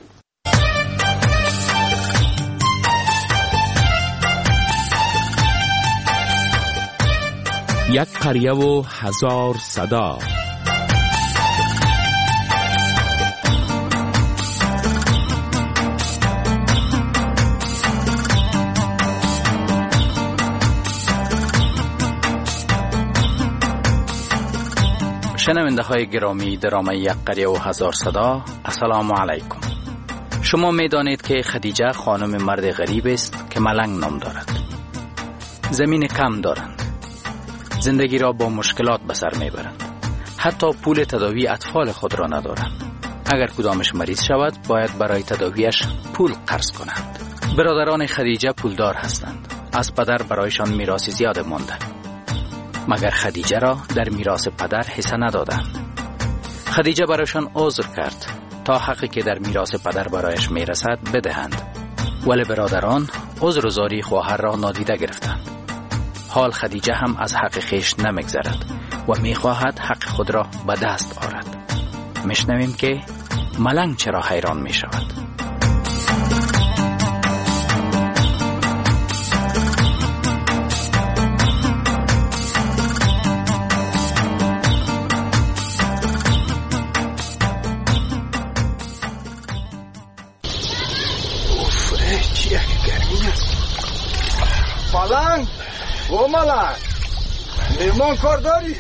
یک قریه و هزار صدا. شنونده های گرامی درام یک قریه و هزار صدا، السلام علیکم. شما می دانید که خدیجه خانم مرد غریب است که ملنگ نام دارد. زمین کم دارند. زندگی را با مشکلات به سر می برند. حتی پول تداوی اطفال خود را ندارند. اگر کدامش مریض شود باید برای تداویش پول قرض کنند. برادران خدیجه پولدار هستند. از پدر برایشان میراث زیاد مانده. مگر خدیجه را در میراث پدر حصه ندادند. خدیجه برایشان عذر کرد تا حقی که در میراث پدر برایش میرسد بدهند، ولی برادران عذر و زاری خواهر را نادیده گرفتند. حال خدیجه هم از حق خیش نمیگذرد و میخواهد حق خود را به دست آورد. میشنویم که ملنگ چرا حیران میشود. ملنگ او ملنگ میمان کار داری؟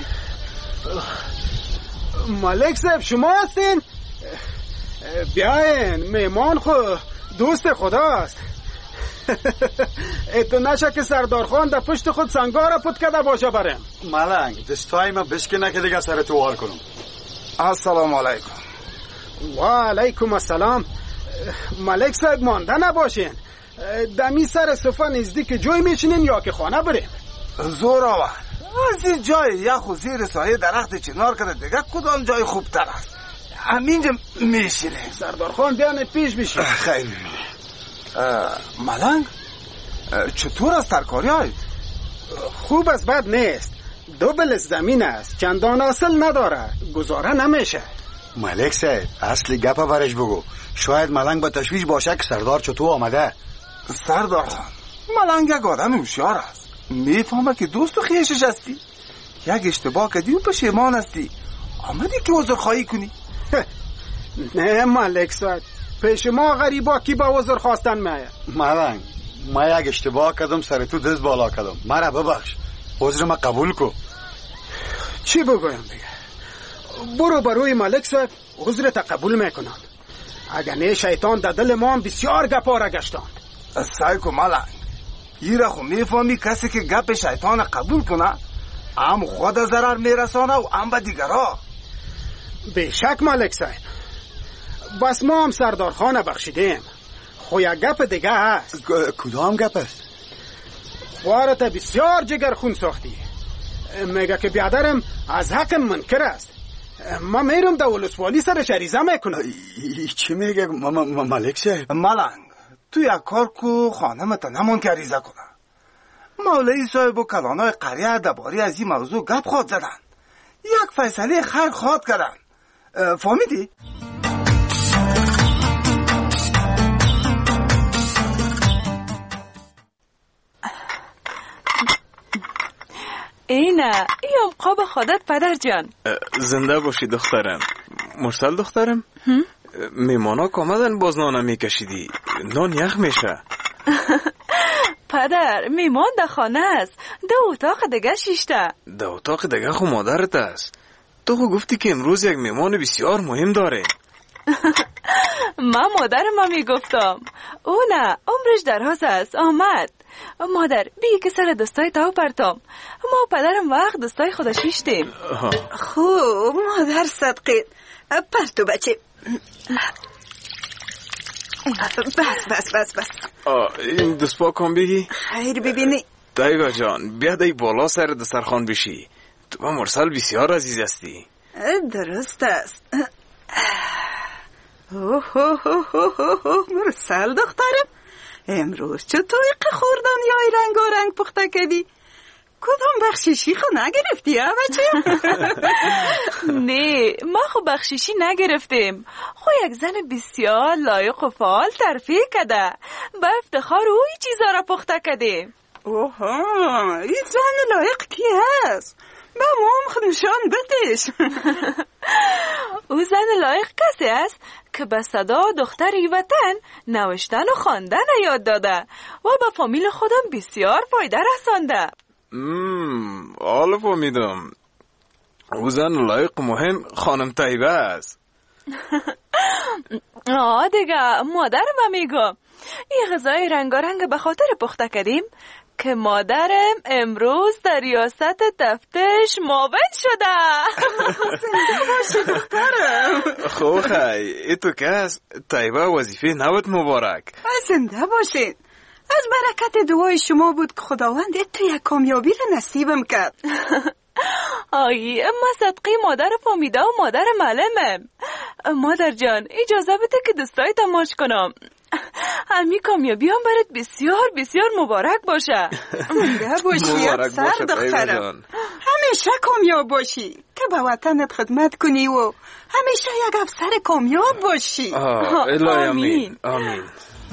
ملک صاحب شما هستین؟ بیاین، میمان خو دوست خداست. اتو نشه که سردار خان در پشت خود سنگار پت کده باشه بریم. ملنگ دستای ما بشکنه که دیگه سر تو وار کنم. السلام علیکم. و علیکم السلام. ملک صاحب مانده نباشین، دمی سر صفه نزدیک جوی میشینین یا که خانه بریم؟ زور آور از این جای یخ و زیر سایه درخت چنار کرده دیگه کدام جای خوبتر است؟ همینجا میشینه. سردار خان بیانه پیش بشین. خیلی ملنگ چطور است ترکاری هایت؟ خوب است، بد نیست. دو بل زمین است، چندان اصل نداره، گزاره نمیشه. ملک صاحب اصلی گپا برش بگو، شاید ملنگ با تشویش باشه که سردار چطور آمده. سردار خان ملنگ یک آدم هوشیار است، میفهمه که دوست و خیشش هستی. یک اشتباه کردی و پشیمان هستی، آمدی که عذر خواهی کنی. نه ملک صاحب، پیش ما غریبا کی با عذر خواستن میه؟ ملنگ ما یک اشتباه کردم، سر تو دست بالا کردم، مرا ببخش، عذر ما قبول کن. چی بگویم دیگه؟ برو بروی ملک صاحب، عذرت قبول میکنم. اگر نه شیطان در دل ما هم بسیار گپا را گشتاند. سعی کن ملنگ، ایره خو میفهمی کسی که گپ شیطان قبول کنه هم خود ضرر میرسانه و هم به دیگرها. بیشک ملک صاحب، بس ما هم سردار خان بخشیدیم، خو یک گپ دیگه هست. کدام گپ است؟ خوارت بسیار جگر خون ساختی. میگه که بیادرم از حق منکر است. ما میرم در ولسوالی سر شریزه میکنم. چی میگه ملک صاحب؟ ملنگ تو یک کار کو خانمت نمون که ریزه کنه. مولوی صاحب و کلانای قریه درباره از این موضوع گپ خود زدن، یک فیصله خیر خود کردن. فهمیدی؟ اینه این قاب خودت پدر جان. زنده باشی دخترم. مرسل دخترم، میمانا کامدن باز نانه میکشیدی، نان یخ میشه. پدر میمان در خانه است، ده اتاق دیگه شیشته. ده اتاق دیگه خو مادرت است. تو خو گفتی که امروز یک میمان بسیار مهم داره. من مادرم میگفتم، او نه عمرش دراز است آمد. مادر بی که سر دستای تاو پرتام، ما پدرم وقت دستای خود شیشتیم. خوب مادر صدقید پرتو بچه. بس بس بس بس. این دست پا کن بگی؟ خیر ببینی دایگا جان، بیا دای بالا سر دسترخوان بشی. تو با مرسل بسیار عزیز هستی. درست است. اوه اوه اوه اوه مرسل دخترم، امروز چطور که خوردن یای رنگ و رنگ پخته کردی؟ کدام بخشیشی خو نگرفتی ها بچه؟ نه ما خو بخشیشی نگرفتیم، خو یک زن بسیار لایق و فعال ترفیع کده، با افتخار او این چیزا را پخته کده. اوه این زن لایق کی هست؟ با ما هم نشان بدش. او زن لایق کسی است که به صدا دختری وطن نوشتن و خواندن یاد داده و به فامیل خودم بسیار فایده رسانده. مم، حالا فهمیدم. او زن لایق مهم خانم طیبه است. آه دیگه مادرم هم میگم این غذای رنگارنگ به خاطر پخته کردیم که مادرم امروز در ریاست تفتش معاون شده. زنده باشی دخترم. خو خی ای تو کس طیبه وظیفه نوت مبارک. زنده باشین. از برکت دعای شما بود که خداوند تو یک کامیابی رو نصیبم کرد. آی ما صدقی مادر فامیده و مادر معلمم. مادر جان اجازه بده که دستای تماش کنم. همی کامیابی هم برات بسیار بسیار مبارک باشه. زنده باشی افسر دخترم، همیشه کامیاب باشی که به وطنت خدمت کنی و همیشه یک افسر کامیاب باشی. الهی آمین آمین.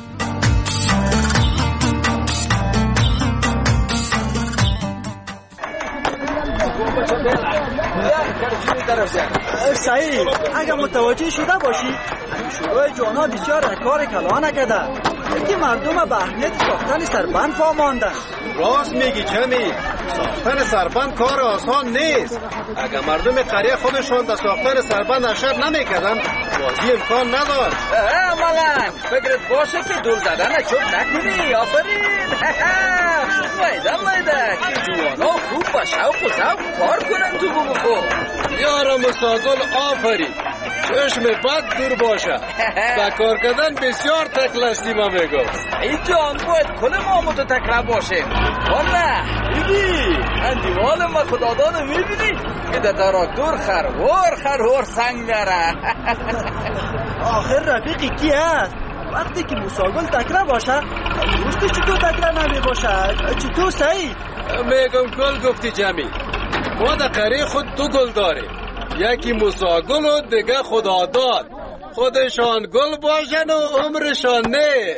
سعید اگر متوجه شده باشی شروع جوانا بسیار کار کلا نکرده، یکی مردم به اهمیت ساختن سربند فاماندن. راست میگی چمی، ساختن سربند کار آسان نیست. اگر مردم قریه خودشان در ساختن سربند اشر نمیکردن بازی امکان نداشت. ملنگ فکرت باشه که دور زدن چوب نکنی. آفرین. مایده مایده که جوانا خوب با شوق و ذوق کار کنن تو بگو. یارم مساگل آفرین، چشم بد دور باشه. با کار کردن بسیار تکلستی ما میگم. ای جان باید کل ما متتکره باشیم. والا ببین اندیوال ما خدادانو میبینی که در تراکتور خروار خروار سنگ داره. آخر رفیقی کی هست؟ وقتی که موساگل تکره باشه دوستی چطور تکره نمی باشه؟ چطور سعید؟ میگم گل گفتی جمی، ما در قریه خود دو گل داره، یکی موساگل و دیگه خداداد. خودشان گل باشن و عمرشان نه.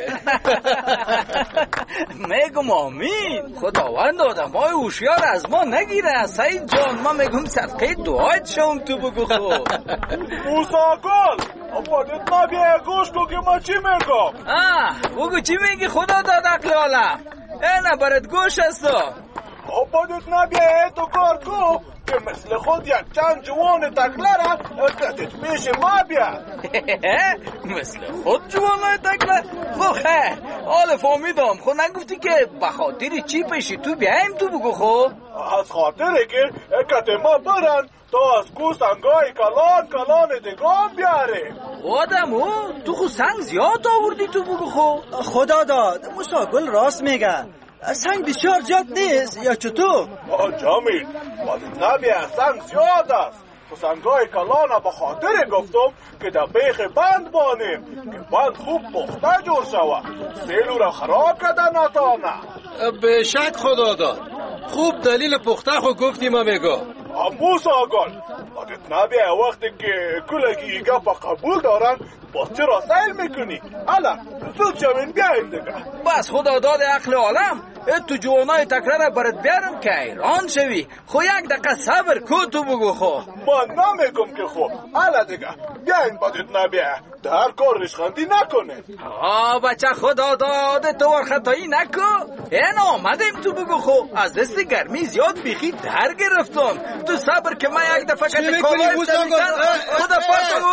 میگم آمین. خداوند آدمای هوشیار از ما نگیره. سعید جان ما میگم صدقه دعایت شوم تو بگو خب. موساگل خودت نبیه گوش کو که ما چی میگم. آه بگو چی میگی خدا داد عقل والا. اینه برات گوش هستو. خودت نبیه تو کار کو که مثل خود یک چند جوان تکله را کتت پیش ما بیاد. مثل خود جوان تکله؟ خو خیر حال فهمیدم. خو نگفتی که بخاطر چی پیش تو بیایم؟ تو بگو خو. از خاطره که کت ما برن تا از کو سنگای کلان کلان دگان بیاره. آدمو تو خو سنگ زیاد آوردی. تو بگو خو. خدا داد موسی راست میگه. سنگ بسیار زیاد نیست یا چطور؟ جامیل بادت نبیه سنگ زیاد است. سنگای کلان به خاطر گفتم که در بیخ بند بانیم که بند خوب پخته جور شود. سیلو را خراب کده نتانه. به شک خدا داد. خوب دلیل پخته خو گفتیم امیگا. موسی گل بادت نبیه وقتی که کلگی گپ قبول دارن با چرا سیل میکنی؟ الا زود شوین بیایم دیگه. بس خدا داد عقل عالم. تو جوانای تکرار برات بیارم که ایران شوی. خو یک دقیقه صبر کو. تو بگو خو. من نمیگم که خو. الا دیگه بیایم بادت نبیه. در کار ریشخندی نکنه. آه بچه خدا داده تو ور خطایی نکن. این آمدیم. تو بگو خو. از دست گرمی زیاد بیخی در گرفتم. تو صبر که من یک دفعه کت کالای سمیتن خدا پاشو.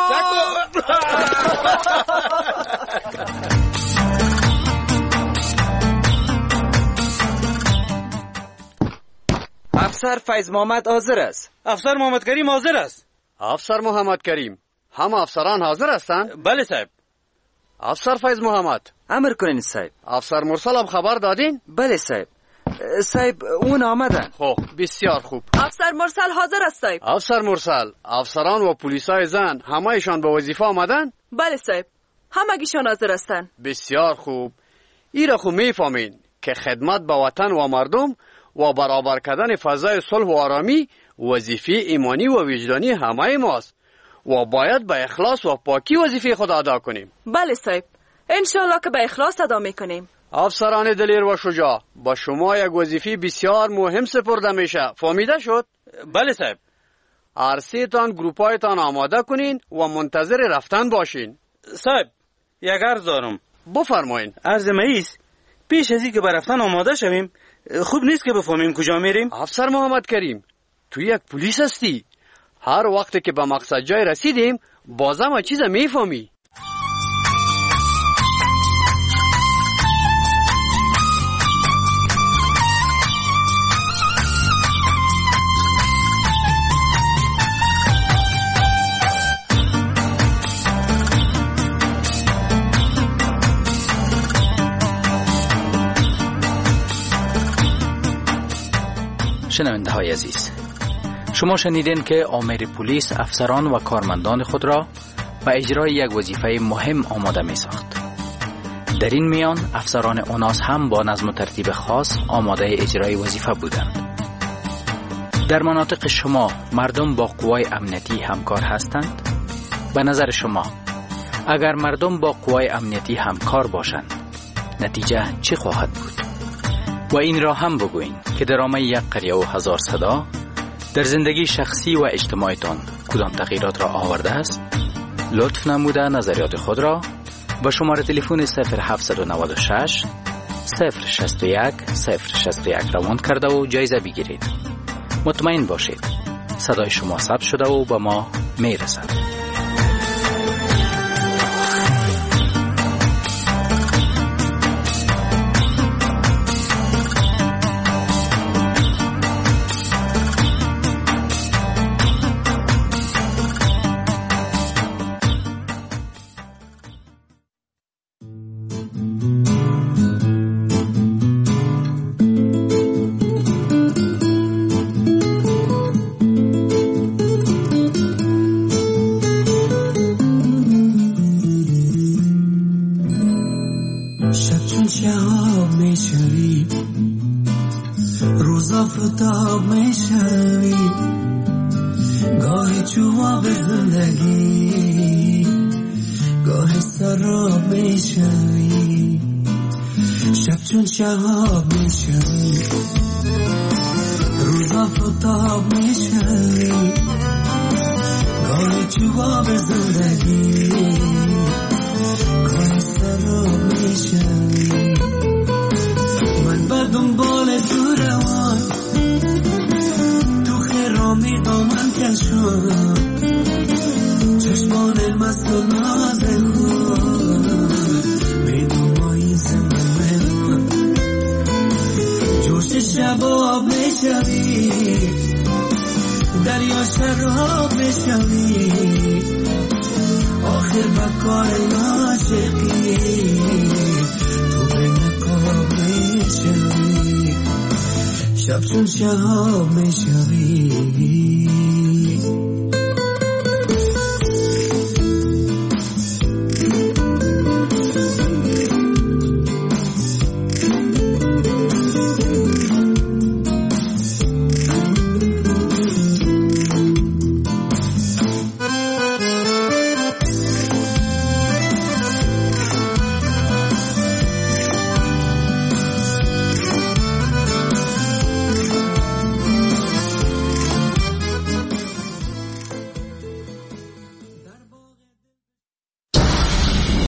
افسر فیض محمد حاضر است. افسر محمد کریم حاضر است. افسر محمد کریم هم افسران حاضر هستند؟ بله صاحب. افسر فیض محمد امر کنین صاحب. افسر مرسل هم خبر دادین؟ بله صاحب. صاحب اون آمدن. خب بسیار خوب. افسر مرسل حاضر است صاحب. افسر مرسل افسران و پلیسای زن همه ایشان به وظیفه آمدن؟ بله صاحب همگیشان حاضر هستند. بسیار خوب. ایرا خو میفهمین که خدمت به وطن و مردم و برابر کردن فضای صلح و آرامی وظیفه ایمانی و وجدانی همه ماست و باید به اخلاص و پاکی وظیفه خود ادا کنیم. بله صاحب انشالله که به اخلاص ادا میکنیم. افسران دلیر و شجاع با شما یک وظیفه بسیار مهم سپرده میشه. فهمیده شد؟ بله صاحب. عرصه‌تان گروپایتان آماده کنین و منتظر رفتن باشین. صاحب یک عرض دارم. بفرمایین. عرض ماییست پیش از این که به رفتن آماده شویم خوب نیست که بفهمیم کجا میریم. افسر محمد کریم تو یک پلیس هستی. هر وقت که به مقصد جای رسیدیم بازم چیز میفهمی. شنونده های عزیز، شما شنیدین که آمر پلیس افسران و کارمندان خود را به اجرای یک وظیفه مهم آماده می ساخت. در این میان افسران اوناس هم با نظم و ترتیب خاص آماده اجرای وظیفه بودند. در مناطق شما مردم با قوای امنیتی همکار هستند؟ به نظر شما اگر مردم با قوای امنیتی همکار باشند نتیجه چی خواهد بود؟ و این را هم بگوین که درامه یک قریه و هزار صدا در زندگی شخصی و اجتماعیتان کدام تغییرات را آورده است؟ لطف نموده نظریات خود را با شماره تلفن صفر هفت نه شش صفر شصت و یک صفر شصت و یک روان کرده و جایزه بگیرید. مطمئن باشید صدای شما ثبت شده و به ما می رسد. شهاب میشوی روزا فتاب میشوی گاهی جواب زندگی گاهی سراب میشوی من به دنبال تو روان تو خیرامی شباب میشوی دریا شراب میشوی آخر بکار عاشقی تو به نقاب میشوی شب چون شهاب میشوی